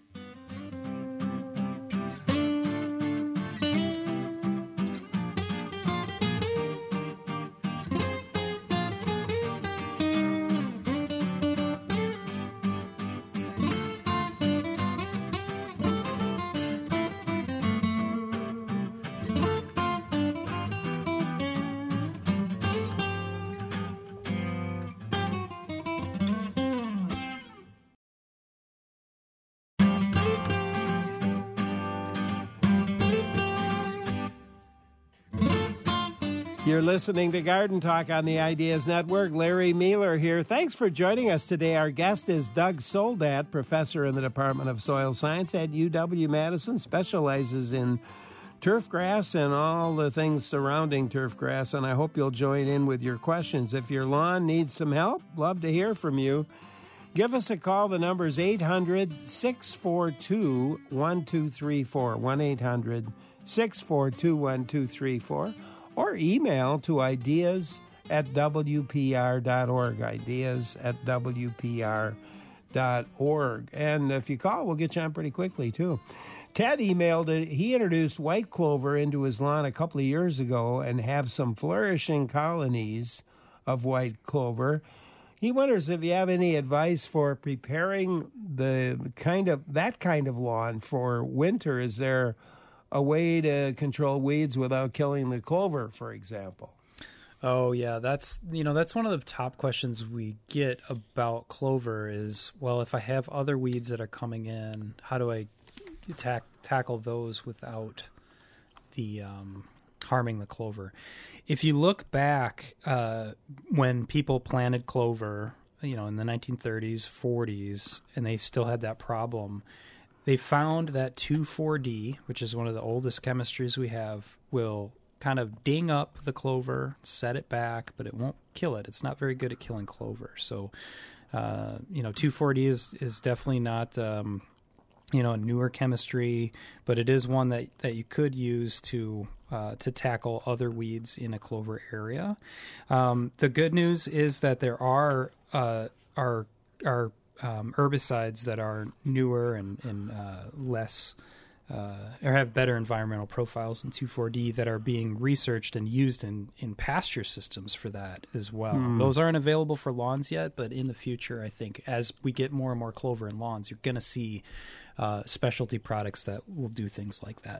You're listening to Garden Talk on the Ideas Network. Larry Mueller here. Thanks for joining us today. Our guest is Doug Soldat, professor in the Department of Soil Science at U W-Madison, specializes in turf grass and all the things surrounding turf grass, and I hope you'll join in with your questions. If your lawn needs some help, love to hear from you. Give us a call. The number is eight hundred, six four two, one two three four, one eight hundred, six four two, one two three four. Or email to ideas at w p r dot org, ideas at w p r dot org. And if you call, we'll get you on pretty quickly, too. Ted emailed it. He introduced white clover into his lawn a couple of years ago and have some flourishing colonies of white clover. He wonders if you have any advice for preparing the kind of that kind of lawn for winter. Is there a way to control weeds without killing the clover, for example? Oh, yeah. That's, you know, that's one of the top questions we get about clover is, well, if I have other weeds that are coming in, how do I attack, tackle those without the um, harming the clover? If you look back uh, when people planted clover, you know, in the nineteen thirties, forties, and they still had that problem, they found that two four D, which is one of the oldest chemistries we have, will kind of ding up the clover, set it back, but it won't kill it. It's not very good at killing clover. So, uh, you know, two four D is, is definitely not, um, you know, a newer chemistry, but it is one that, that you could use to uh, to tackle other weeds in a clover area. Um, the good news is that there are uh, are are Um, herbicides that are newer and, and uh, less uh, or have better environmental profiles than two four D that are being researched and used in, in pasture systems for that as well. Hmm. Those aren't available for lawns yet, but in the future, I think as we get more and more clover in lawns, you're going to see uh, specialty products that will do things like that.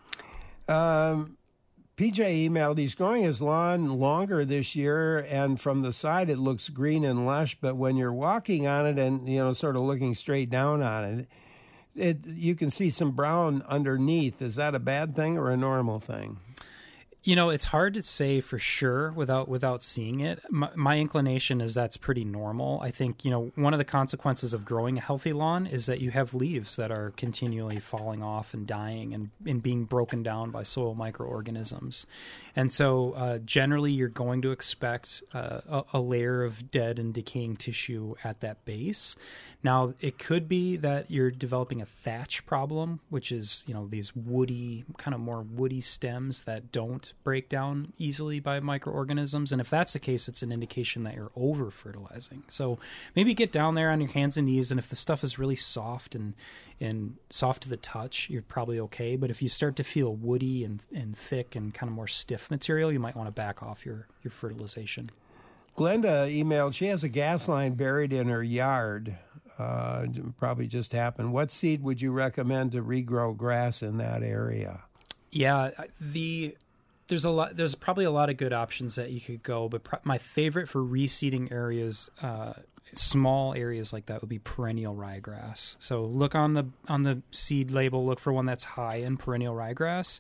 Um, P J emailed, he's growing his lawn longer this year, and from the side it looks green and lush, but when you're walking on it and, you know, sort of looking straight down on it, it you can see some brown underneath. Is that a bad thing or a normal thing? You know, it's hard to say for sure without without seeing it. My, my inclination is that's pretty normal. I think, you know, one of the consequences of growing a healthy lawn is that you have leaves that are continually falling off and dying and, and being broken down by soil microorganisms. And so uh, generally you're going to expect uh, a, a layer of dead and decaying tissue at that base. Now, it could be that you're developing a thatch problem, which is, you know, these woody, kind of more woody stems that don't break down easily by microorganisms. And if that's the case, it's an indication that you're over-fertilizing. So maybe get down there on your hands and knees, and if the stuff is really soft and and soft to the touch, you're probably okay. But if you start to feel woody and, and thick and kind of more stiff material, you might want to back off your, your fertilization. Glenda emailed, she has a gas line buried in her yard. Uh, probably just happened. What seed would you recommend to regrow grass in that area? Yeah, the there's a lot. There's probably a lot of good options that you could go, but pro- my favorite for reseeding areas, uh, small areas like that, would be perennial ryegrass. So look on the on the seed label. Look for one that's high in perennial ryegrass,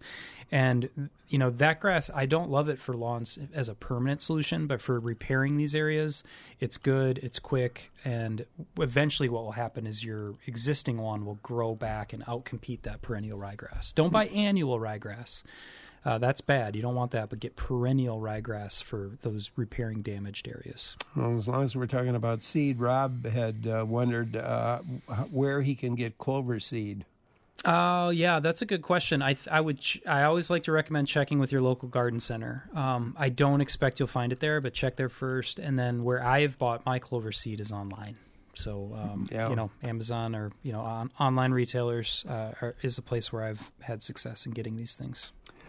and you know that grass. I don't love it for lawns as a permanent solution, but for repairing these areas, it's good. It's quick, and eventually, what will happen is your existing lawn will grow back and outcompete that perennial ryegrass. Don't buy annual ryegrass. Uh, that's bad. You don't want that, but get perennial ryegrass for those repairing damaged areas. Well, as long as we're talking about seed, Rob had uh, wondered uh, where he can get clover seed. Oh, uh, yeah, that's a good question. I I would ch- I always like to recommend checking with your local garden center. Um, I don't expect you'll find it there, but check there first. And then where I have bought my clover seed is online. So, um, yeah. you know, Amazon or, you know, on, online retailers uh, are, is a place where I've had success in getting these things.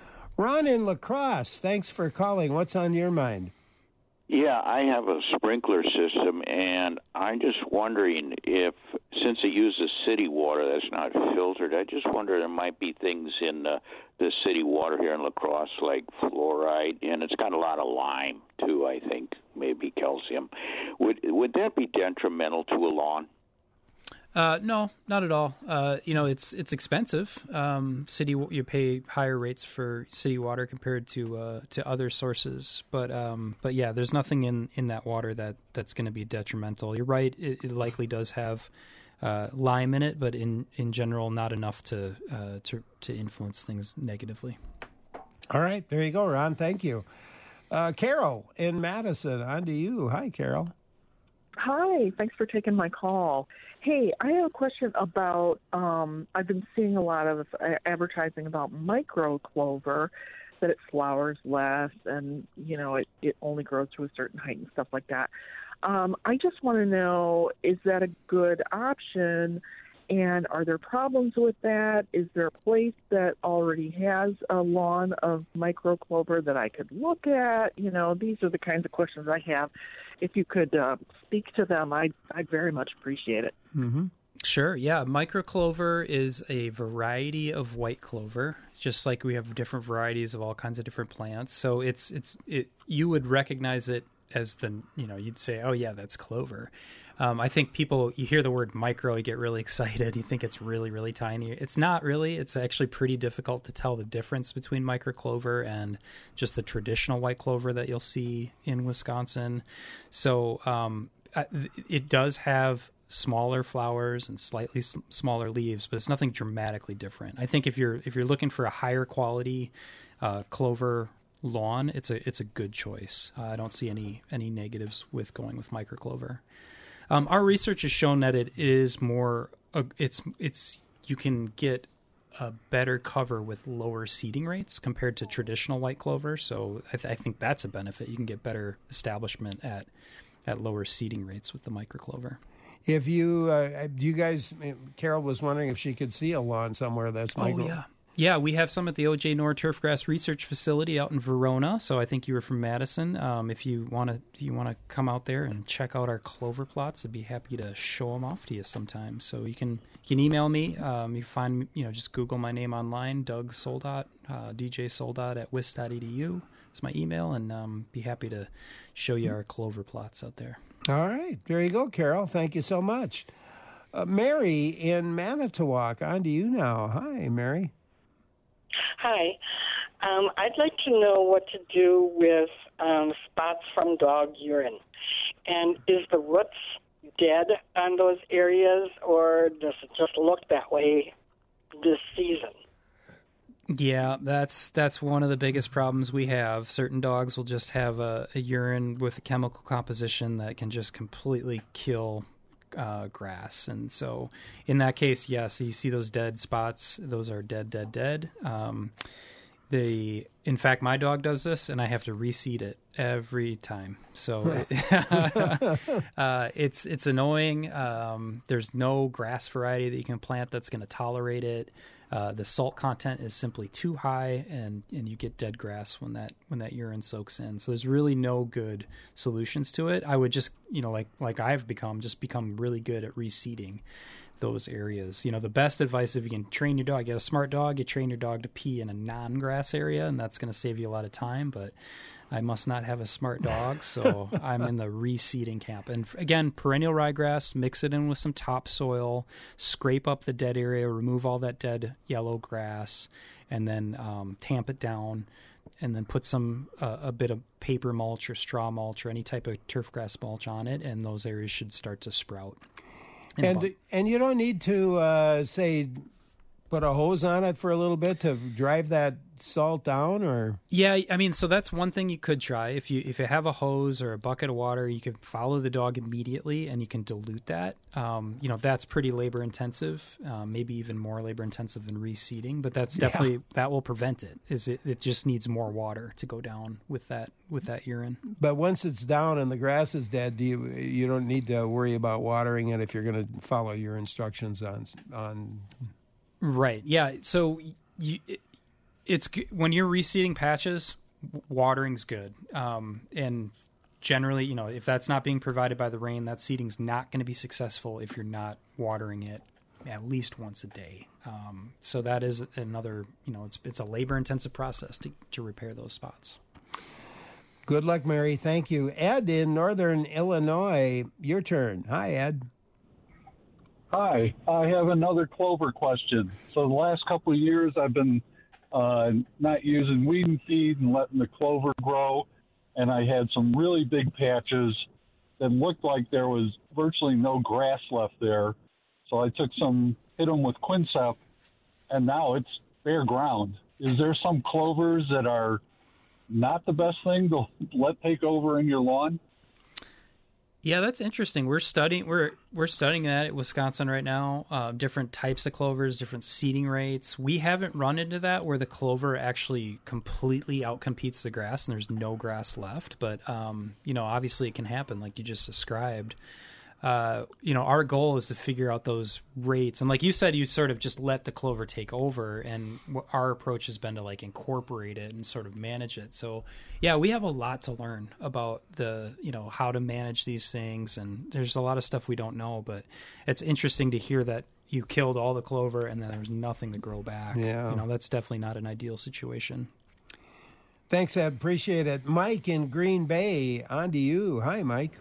Ron in La Crosse, thanks for calling. What's on your mind? Yeah, I have a sprinkler system, and I'm just wondering if, since it uses city water that's not filtered, I just wonder there might be things in the, the city water here in La Crosse like fluoride, and it's got a lot of lime, too, I think, maybe calcium. Would would that be detrimental to a lawn? Uh, no, not at all. Uh, you know, it's it's expensive. Um, city, you pay higher rates for city water compared to uh, to other sources. But um, but yeah, there's nothing in, in that water that, that's going to be detrimental. You're right; it, it likely does have uh, lime in it, but in, in general, not enough to uh, to to influence things negatively. All right, there you go, Ron. Thank you, uh, Carol in Madison. On to you. Hi, Carol. Hi, thanks for taking my call. Hey, I have a question about, um, I've been seeing a lot of advertising about micro clover, that it flowers less and, you know, it, it only grows to a certain height and stuff like that. Um, I just want to know, is that a good option? And are there problems with that? Is there a place that already has a lawn of micro clover that I could look at? You know, these are the kinds of questions I have. If you could uh, speak to them, I'd, I'd very much appreciate it. Mm-hmm. Sure, yeah. Microclover is a variety of white clover, just like we have different varieties of all kinds of different plants. So it's it's it. You would recognize it as the, you know, you'd say, oh yeah, that's clover. Um, I think people, you hear the word micro, you get really excited. You think it's really, really tiny. It's not really. It's actually pretty difficult to tell the difference between microclover and just the traditional white clover that you'll see in Wisconsin. So um, it does have smaller flowers and slightly smaller leaves, but it's nothing dramatically different. I think if you're if you're looking for a higher quality uh, clover lawn, it's a it's a good choice. Uh, I don't see any any negatives with going with microclover. Um, our research has shown that it is more. Uh, it's it's you can get a better cover with lower seeding rates compared to traditional white clover. So I, th- I think that's a benefit. You can get better establishment at at lower seeding rates with the microclover. If you, uh, do you guys, Carol was wondering if she could see a lawn somewhere that's micro. Oh, yeah. Yeah, we have some at the O J Knorr Turfgrass Research Facility out in Verona. So I think you were from Madison. Um, if you want to, you want to come out there and check out our clover plots, I'd be happy to show them off to you sometime. So you can you can email me. Um, you find you know just Google my name online, Doug Soldot, uh, D J Soldot at wis dot e d u. It's my email, and um, be happy to show you our clover plots out there. All right, there you go, Carol. Thank you so much. Uh, Mary in Manitowoc, on to you now. Hi, Mary. Hi. Um, I'd like to know what to do with um, spots from dog urine. And is the roots dead on those areas, or does it just look that way this season? Yeah, that's that's one of the biggest problems we have. Certain dogs will just have a, a urine with a chemical composition that can just completely kill uh, grass. And so in that case, yes, you see those dead spots. Those are dead, dead, dead. Um, the in fact, my dog does this, and I have to reseed it every time. So uh, it's it's annoying. Um, there's no grass variety that you can plant that's going to tolerate it. Uh, the salt content is simply too high, and, and you get dead grass when that when that urine soaks in. So there's really no good solutions to it. I would just, you know, like like I've become, just become really good at reseeding those areas. You know, the best advice, if you can train your dog, get a smart dog, you train your dog to pee in a non-grass area, and that's going to save you a lot of time. But I must not have a smart dog, so I'm in the reseeding camp. And again, perennial ryegrass, mix it in with some topsoil, scrape up the dead area, remove all that dead yellow grass, and then um, tamp it down, and then put some uh, a bit of paper mulch or straw mulch or any type of turf grass mulch on it, and those areas should start to sprout. And and you don't need to, uh, say, put a hose on it for a little bit to drive that salt down, or? Yeah, I mean, so that's one thing you could try. If you if you have a hose or a bucket of water, you can follow the dog immediately, and you can dilute that. Um, you know, that's pretty labor intensive, um, maybe even more labor intensive than reseeding, but that's definitely, yeah. that will prevent it. Is it, it just needs more water to go down with that with that urine. But once it's down and the grass is dead, do you you don't need to worry about watering it if you're going to follow your instructions on on. Right. Yeah. So you. It, It's when you're reseeding patches, watering's good. Um, and generally, you know, if that's not being provided by the rain, that seeding's not going to be successful if you're not watering it at least once a day. Um, so that is another, you know, it's it's a labor-intensive process to, to repair those spots. Good luck, Mary. Thank you. Ed in Northern Illinois, your turn. Hi, Ed. Hi. I have another clover question. So the last couple of years, I've been Uh, not using weed and feed and letting the clover grow. And I had some really big patches that looked like there was virtually no grass left there. So I took some, hit them with Quinsep, and now it's bare ground. Is there some clovers that are not the best thing to let take over in your lawn? Yeah, that's interesting. We're studying we're we're studying that at Wisconsin right now. Uh, different types of clovers, different seeding rates. We haven't run into that where the clover actually completely outcompetes the grass and there's no grass left. But um, you know, obviously it can happen, like you just described. Uh, you know, our goal is to figure out those rates. And like you said, you sort of just let the clover take over. And our approach has been to like incorporate it and sort of manage it. So yeah, we have a lot to learn about the, you know, how to manage these things. And there's a lot of stuff we don't know, but it's interesting to hear that you killed all the clover and then there was nothing to grow back. Yeah. You know, that's definitely not an ideal situation. Thanks, Ed. Appreciate it. Mike in Green Bay, on to you. Hi, Mike.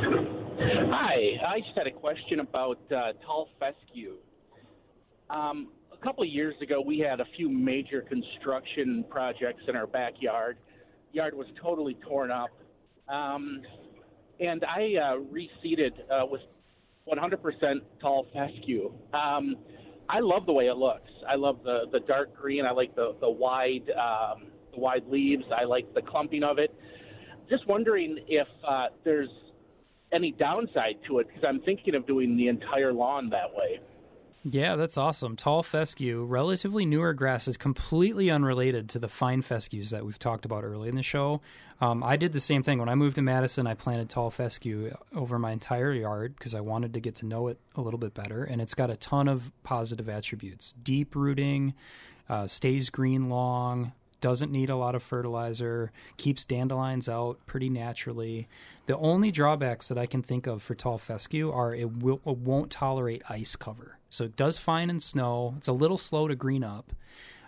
Hi, I just had a question about uh, tall fescue. Um, a couple of years ago, we had a few major construction projects in our backyard. Yard was totally torn up, um, and I uh, reseeded uh, with one hundred percent tall fescue. Um, I love the way it looks. I love the, the dark green. I like the the wide um, the wide leaves. I like the clumping of it. Just wondering if uh, there's any downside to it, because I'm thinking of doing the entire lawn that way. Yeah, that's awesome. Tall fescue, relatively newer grasses, completely unrelated to the fine fescues that we've talked about early in the show. Um, I did the same thing. When I moved to Madison, I planted tall fescue over my entire yard because I wanted to get to know it a little bit better, and it's got a ton of positive attributes. Deep rooting, uh, stays green long, doesn't need a lot of fertilizer, keeps dandelions out pretty naturally. The only drawbacks that I can think of for tall fescue are it, will, it won't tolerate ice cover. So it does fine in snow. It's a little slow to green up.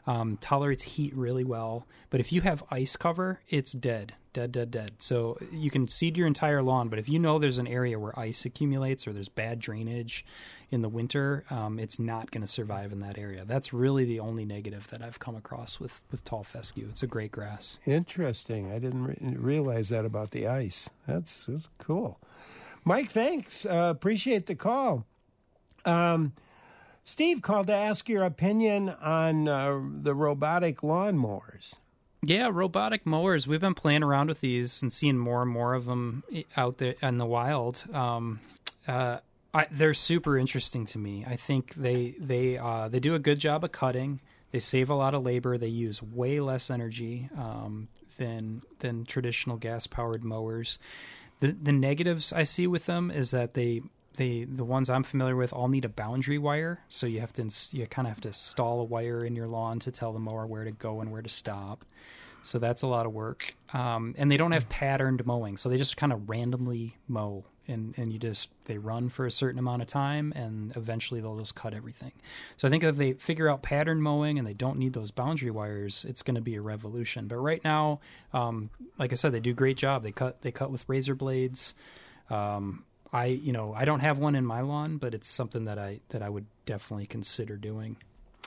Um, tolerates heat really well. But if you have ice cover, it's dead, dead, dead, dead. So you can seed your entire lawn, but if you know there's an area where ice accumulates or there's bad drainage in the winter, um, it's not going to survive in that area. That's really the only negative that I've come across with, with tall fescue. It's a great grass. Interesting. I didn't re- realize that about the ice. That's, that's cool. Mike, thanks. Uh, appreciate the call. Um, Steve called to ask your opinion on uh, the robotic lawnmowers. Yeah, robotic mowers. We've been playing around with these and seeing more and more of them out there in the wild. Um, uh, I, they're super interesting to me. I think they they uh, they do a good job of cutting. They save a lot of labor. They use way less energy um, than than traditional gas-powered mowers. The the negatives I see with them is that they they the ones I'm familiar with all need a boundary wire, so you have to you kind of have to install a wire in your lawn to tell the mower where to go and where to stop. So that's a lot of work. Um, and they don't have patterned mowing, so they just kind of randomly mow, and and you just they run for a certain amount of time, and eventually they'll just cut everything. So I think if they figure out pattern mowing and they don't need those boundary wires, it's going to be a revolution. But right now, um, like I said, they do a great job. They cut they cut with razor blades. Um, I you know I don't have one in my lawn, but it's something that I that I would definitely consider doing.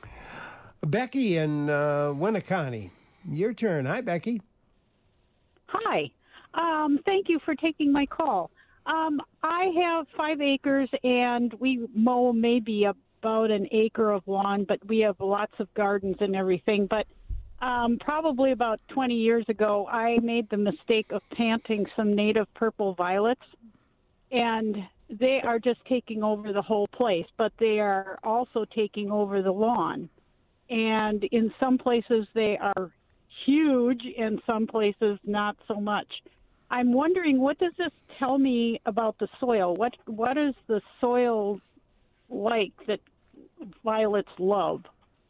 Becky in uh, Winneconne, your turn. Hi, Becky. Hi. Um, thank you for taking my call. Um, I have five acres, and we mow maybe about an acre of lawn, but we have lots of gardens and everything. But um, probably about twenty years ago, I made the mistake of planting some native purple violets, and they are just taking over the whole place, but they are also taking over the lawn. And in some places, they are huge, and some places not so much. I'm wondering, what does this tell me about the soil? What What is the soil like that violets love?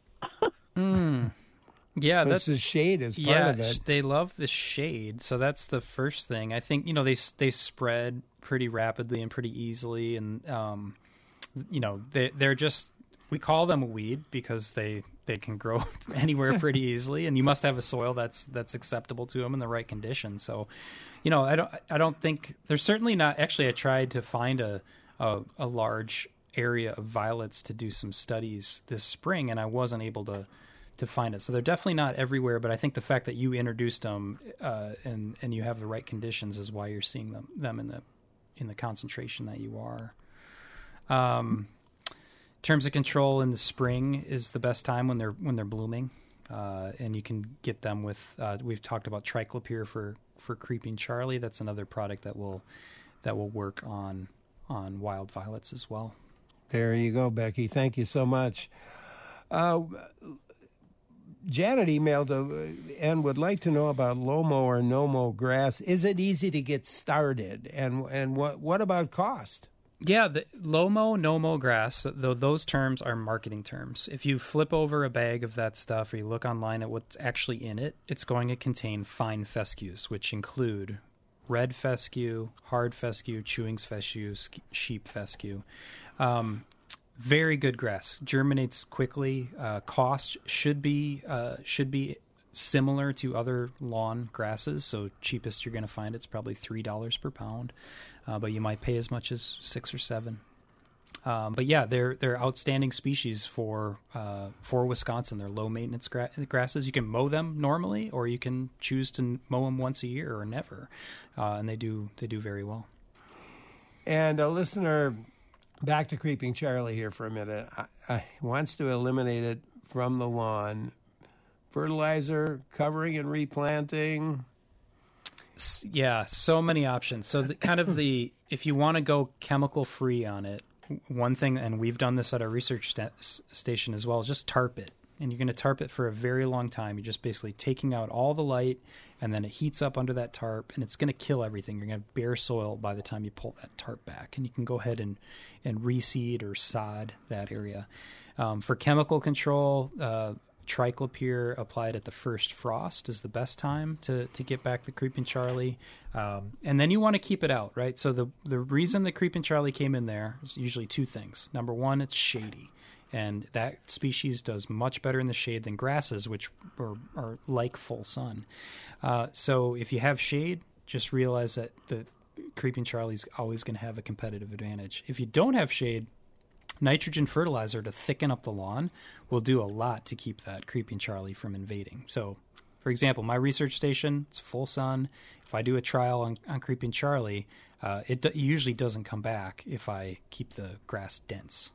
mm. Yeah, Plus that's the shade is part yeah, of it. They love the shade, so that's the first thing. I think you know they they spread pretty rapidly and pretty easily, and um, you know they they're just we call them a weed because they. They can grow anywhere pretty easily, and you must have a soil that's that's acceptable to them in the right conditions. So, you know, I don't I don't think there's certainly not. Actually, I tried to find a a, a large area of violets to do some studies this spring, and I wasn't able to to find it. So they're definitely not everywhere. But I think the fact that you introduced them uh, and and you have the right conditions is why you're seeing them them in the in the concentration that you are. Um. Terms of control in the spring is the best time when they're when they're blooming, uh, and you can get them with. Uh, we've talked about triclopyr for, for creeping Charlie. That's another product that will that will work on on wild violets as well. There you go, Becky. Thank you so much. Uh, Janet emailed uh, and would like to know about low-mow or no-mow grass. Is it easy to get started, and and what what about cost? Yeah, the low-mow, no-mow grass, though those terms are marketing terms. If you flip over a bag of that stuff or you look online at what's actually in it, it's going to contain fine fescues, which include red fescue, hard fescue, chewings fescue, sheep fescue. Um, very good grass. Germinates quickly. Uh, cost should be uh, should be similar to other lawn grasses. So cheapest you're going to find it's probably three dollars per pound. Uh, but you might pay as much as six or seven. Um, but yeah, they're they're outstanding species for uh, for Wisconsin. They're low maintenance gra- grasses. You can mow them normally, or you can choose to mow them once a year or never, uh, and they do they do very well. And a listener, back to Creeping Charlie here for a minute, I, I, wants to eliminate it from the lawn. Fertilizer, covering and replanting. Yeah, so many options. So the, kind of the, if you want to go chemical free on it, one thing, and we've done this at our research st- station as well, is just tarp it. And you're going to tarp it for a very long time. You're just basically taking out all the light, and then it heats up under that tarp, and it's going to kill everything. You're going to have bare soil by the time you pull that tarp back. And you can go ahead and, and reseed or sod that area. Um, for chemical control, uh, triclopyr applied at the first frost is the best time to, to get back the Creeping Charlie. Um, and then you want to keep it out, right? So the the reason the Creeping Charlie came in there is usually two things. Number one, it's shady. And that species does much better in the shade than grasses, which are, are like full sun. Uh, so if you have shade, just realize that the Creeping Charlie's always going to have a competitive advantage. If you don't have shade, nitrogen fertilizer to thicken up the lawn will do a lot to keep that Creeping Charlie from invading. So, for example, my research station, it's full sun. If I do a trial on, on Creeping Charlie, uh, it d- usually doesn't come back if I keep the grass dense.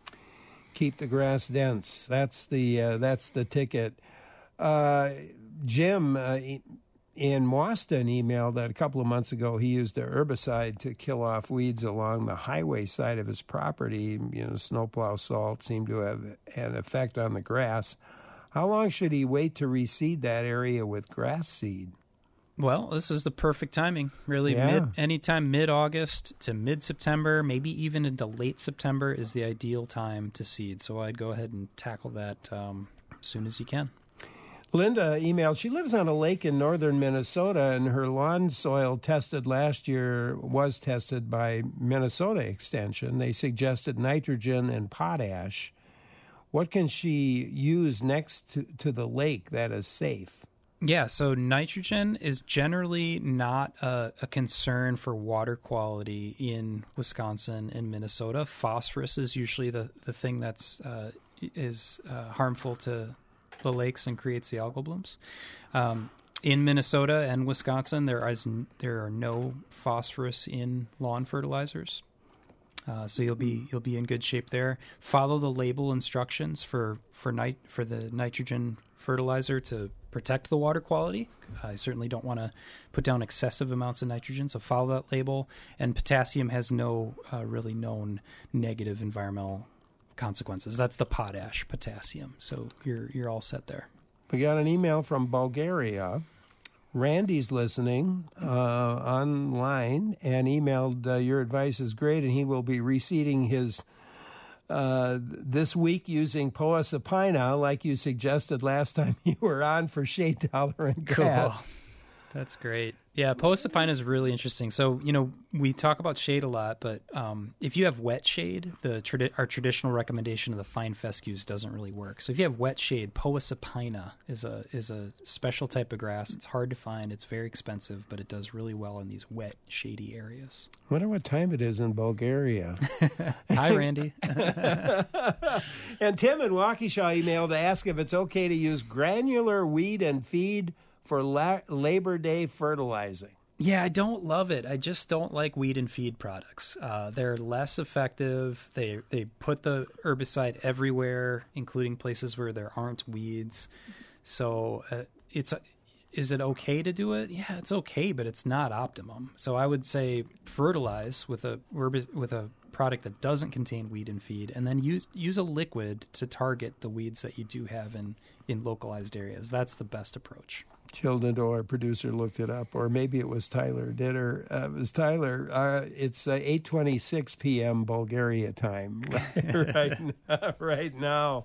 Keep the grass dense. That's the uh, that's the ticket. Uh, Jim uh, in Boston emailed that a couple of months ago he used a herbicide to kill off weeds along the highway side of his property. You know, snowplow salt seemed to have an effect on the grass. How long should he wait to reseed that area with grass seed? Well, this is the perfect timing, really. Yeah. Mid, anytime mid-August to mid-September, maybe even into late September is the ideal time to seed. So I'd go ahead and tackle that um, as soon as you can. Linda emailed, she lives on a lake in northern Minnesota, and her lawn soil tested last year was tested by Minnesota Extension. They suggested nitrogen and potash. What can she use next to, to the lake that is safe? Yeah, so nitrogen is generally not a, a concern for water quality in Wisconsin and Minnesota. Phosphorus is usually the, the thing that's uh, is uh, harmful to the lakes and creates the algal blooms. Um, in Minnesota and Wisconsin, there is there are no phosphorus in lawn fertilizers, uh, so you'll be you'll be in good shape there. Follow the label instructions for for nit for the nitrogen fertilizer to protect the water quality. I certainly don't want to put down excessive amounts of nitrogen, so follow that label. And potassium has no uh, really known negative environmental consequences. That's the potash, potassium. So you're you're all set there. We got an email from Bulgaria. Randy's listening uh, online and emailed, uh, your advice is great, and he will be reseeding his Uh, this week using Poa supina, like you suggested last time you were on, for shade-tolerant grass. Cool. That's great. Yeah, Poa supina is really interesting. So, you know, we talk about shade a lot, but um, if you have wet shade, the tradi- our traditional recommendation of the fine fescues doesn't really work. So if you have wet shade, Poa supina is a is a special type of grass. It's hard to find. It's very expensive, but it does really well in these wet, shady areas. I wonder what time it is in Bulgaria. Hi, Randy. And Tim in Waukesha emailed to ask if it's okay to use granular weed and feed for la- Labor Day fertilizing. Yeah, I don't love it. I just don't like weed and feed products. Uh, they're less effective. They they put the herbicide everywhere, including places where there aren't weeds. So uh, it's is it okay to do it? Yeah, it's okay, but it's not optimum. So I would say fertilize with a with a product that doesn't contain weed and feed, and then use use a liquid to target the weeds that you do have in in localized areas. That's the best approach. Jill Dindo, our producer, looked it up, or maybe it was Tyler Ditter. Uh, it was Tyler. Uh, it's uh, eight twenty-six p.m. Bulgaria time right, right, now, right now.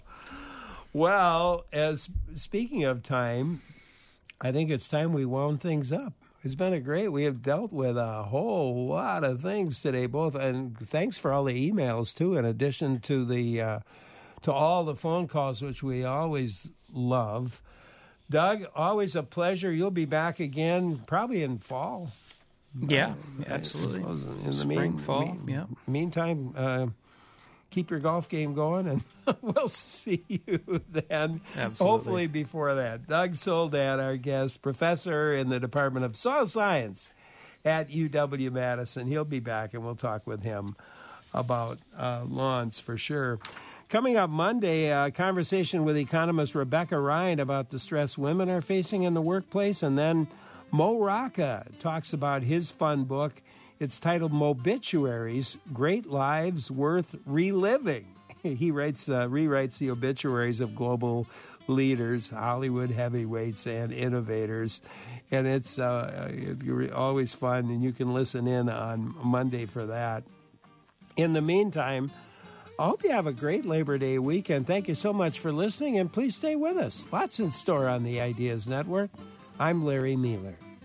Well, as speaking of time, I think it's time we wound things up. It's been a great. We have dealt with a whole lot of things today, both, and thanks for all the emails too. In addition to the uh, to all the phone calls, which we always love. Doug, always a pleasure. You'll be back again, probably in fall. Yeah, uh, absolutely. In the Spring, mean, fall, mean, yeah. Meantime, uh, keep your golf game going, and we'll see you then. Absolutely. Hopefully before that. Doug Soldat, our guest, professor in the Department of Soil Science at U W-Madison. He'll be back, and we'll talk with him about uh, lawns for sure. Coming up Monday, a conversation with economist Rebecca Ryan about the stress women are facing in the workplace. And then Mo Rocca talks about his fun book. It's titled Mobituaries, Great Lives Worth Reliving. He writes, uh, rewrites the obituaries of global leaders, Hollywood heavyweights, and innovators. And it's uh, always fun, and you can listen in on Monday for that. In the meantime, I hope you have a great Labor Day weekend. Thank you so much for listening, and please stay with us. Lots in store on the Ideas Network. I'm Larry Mueller.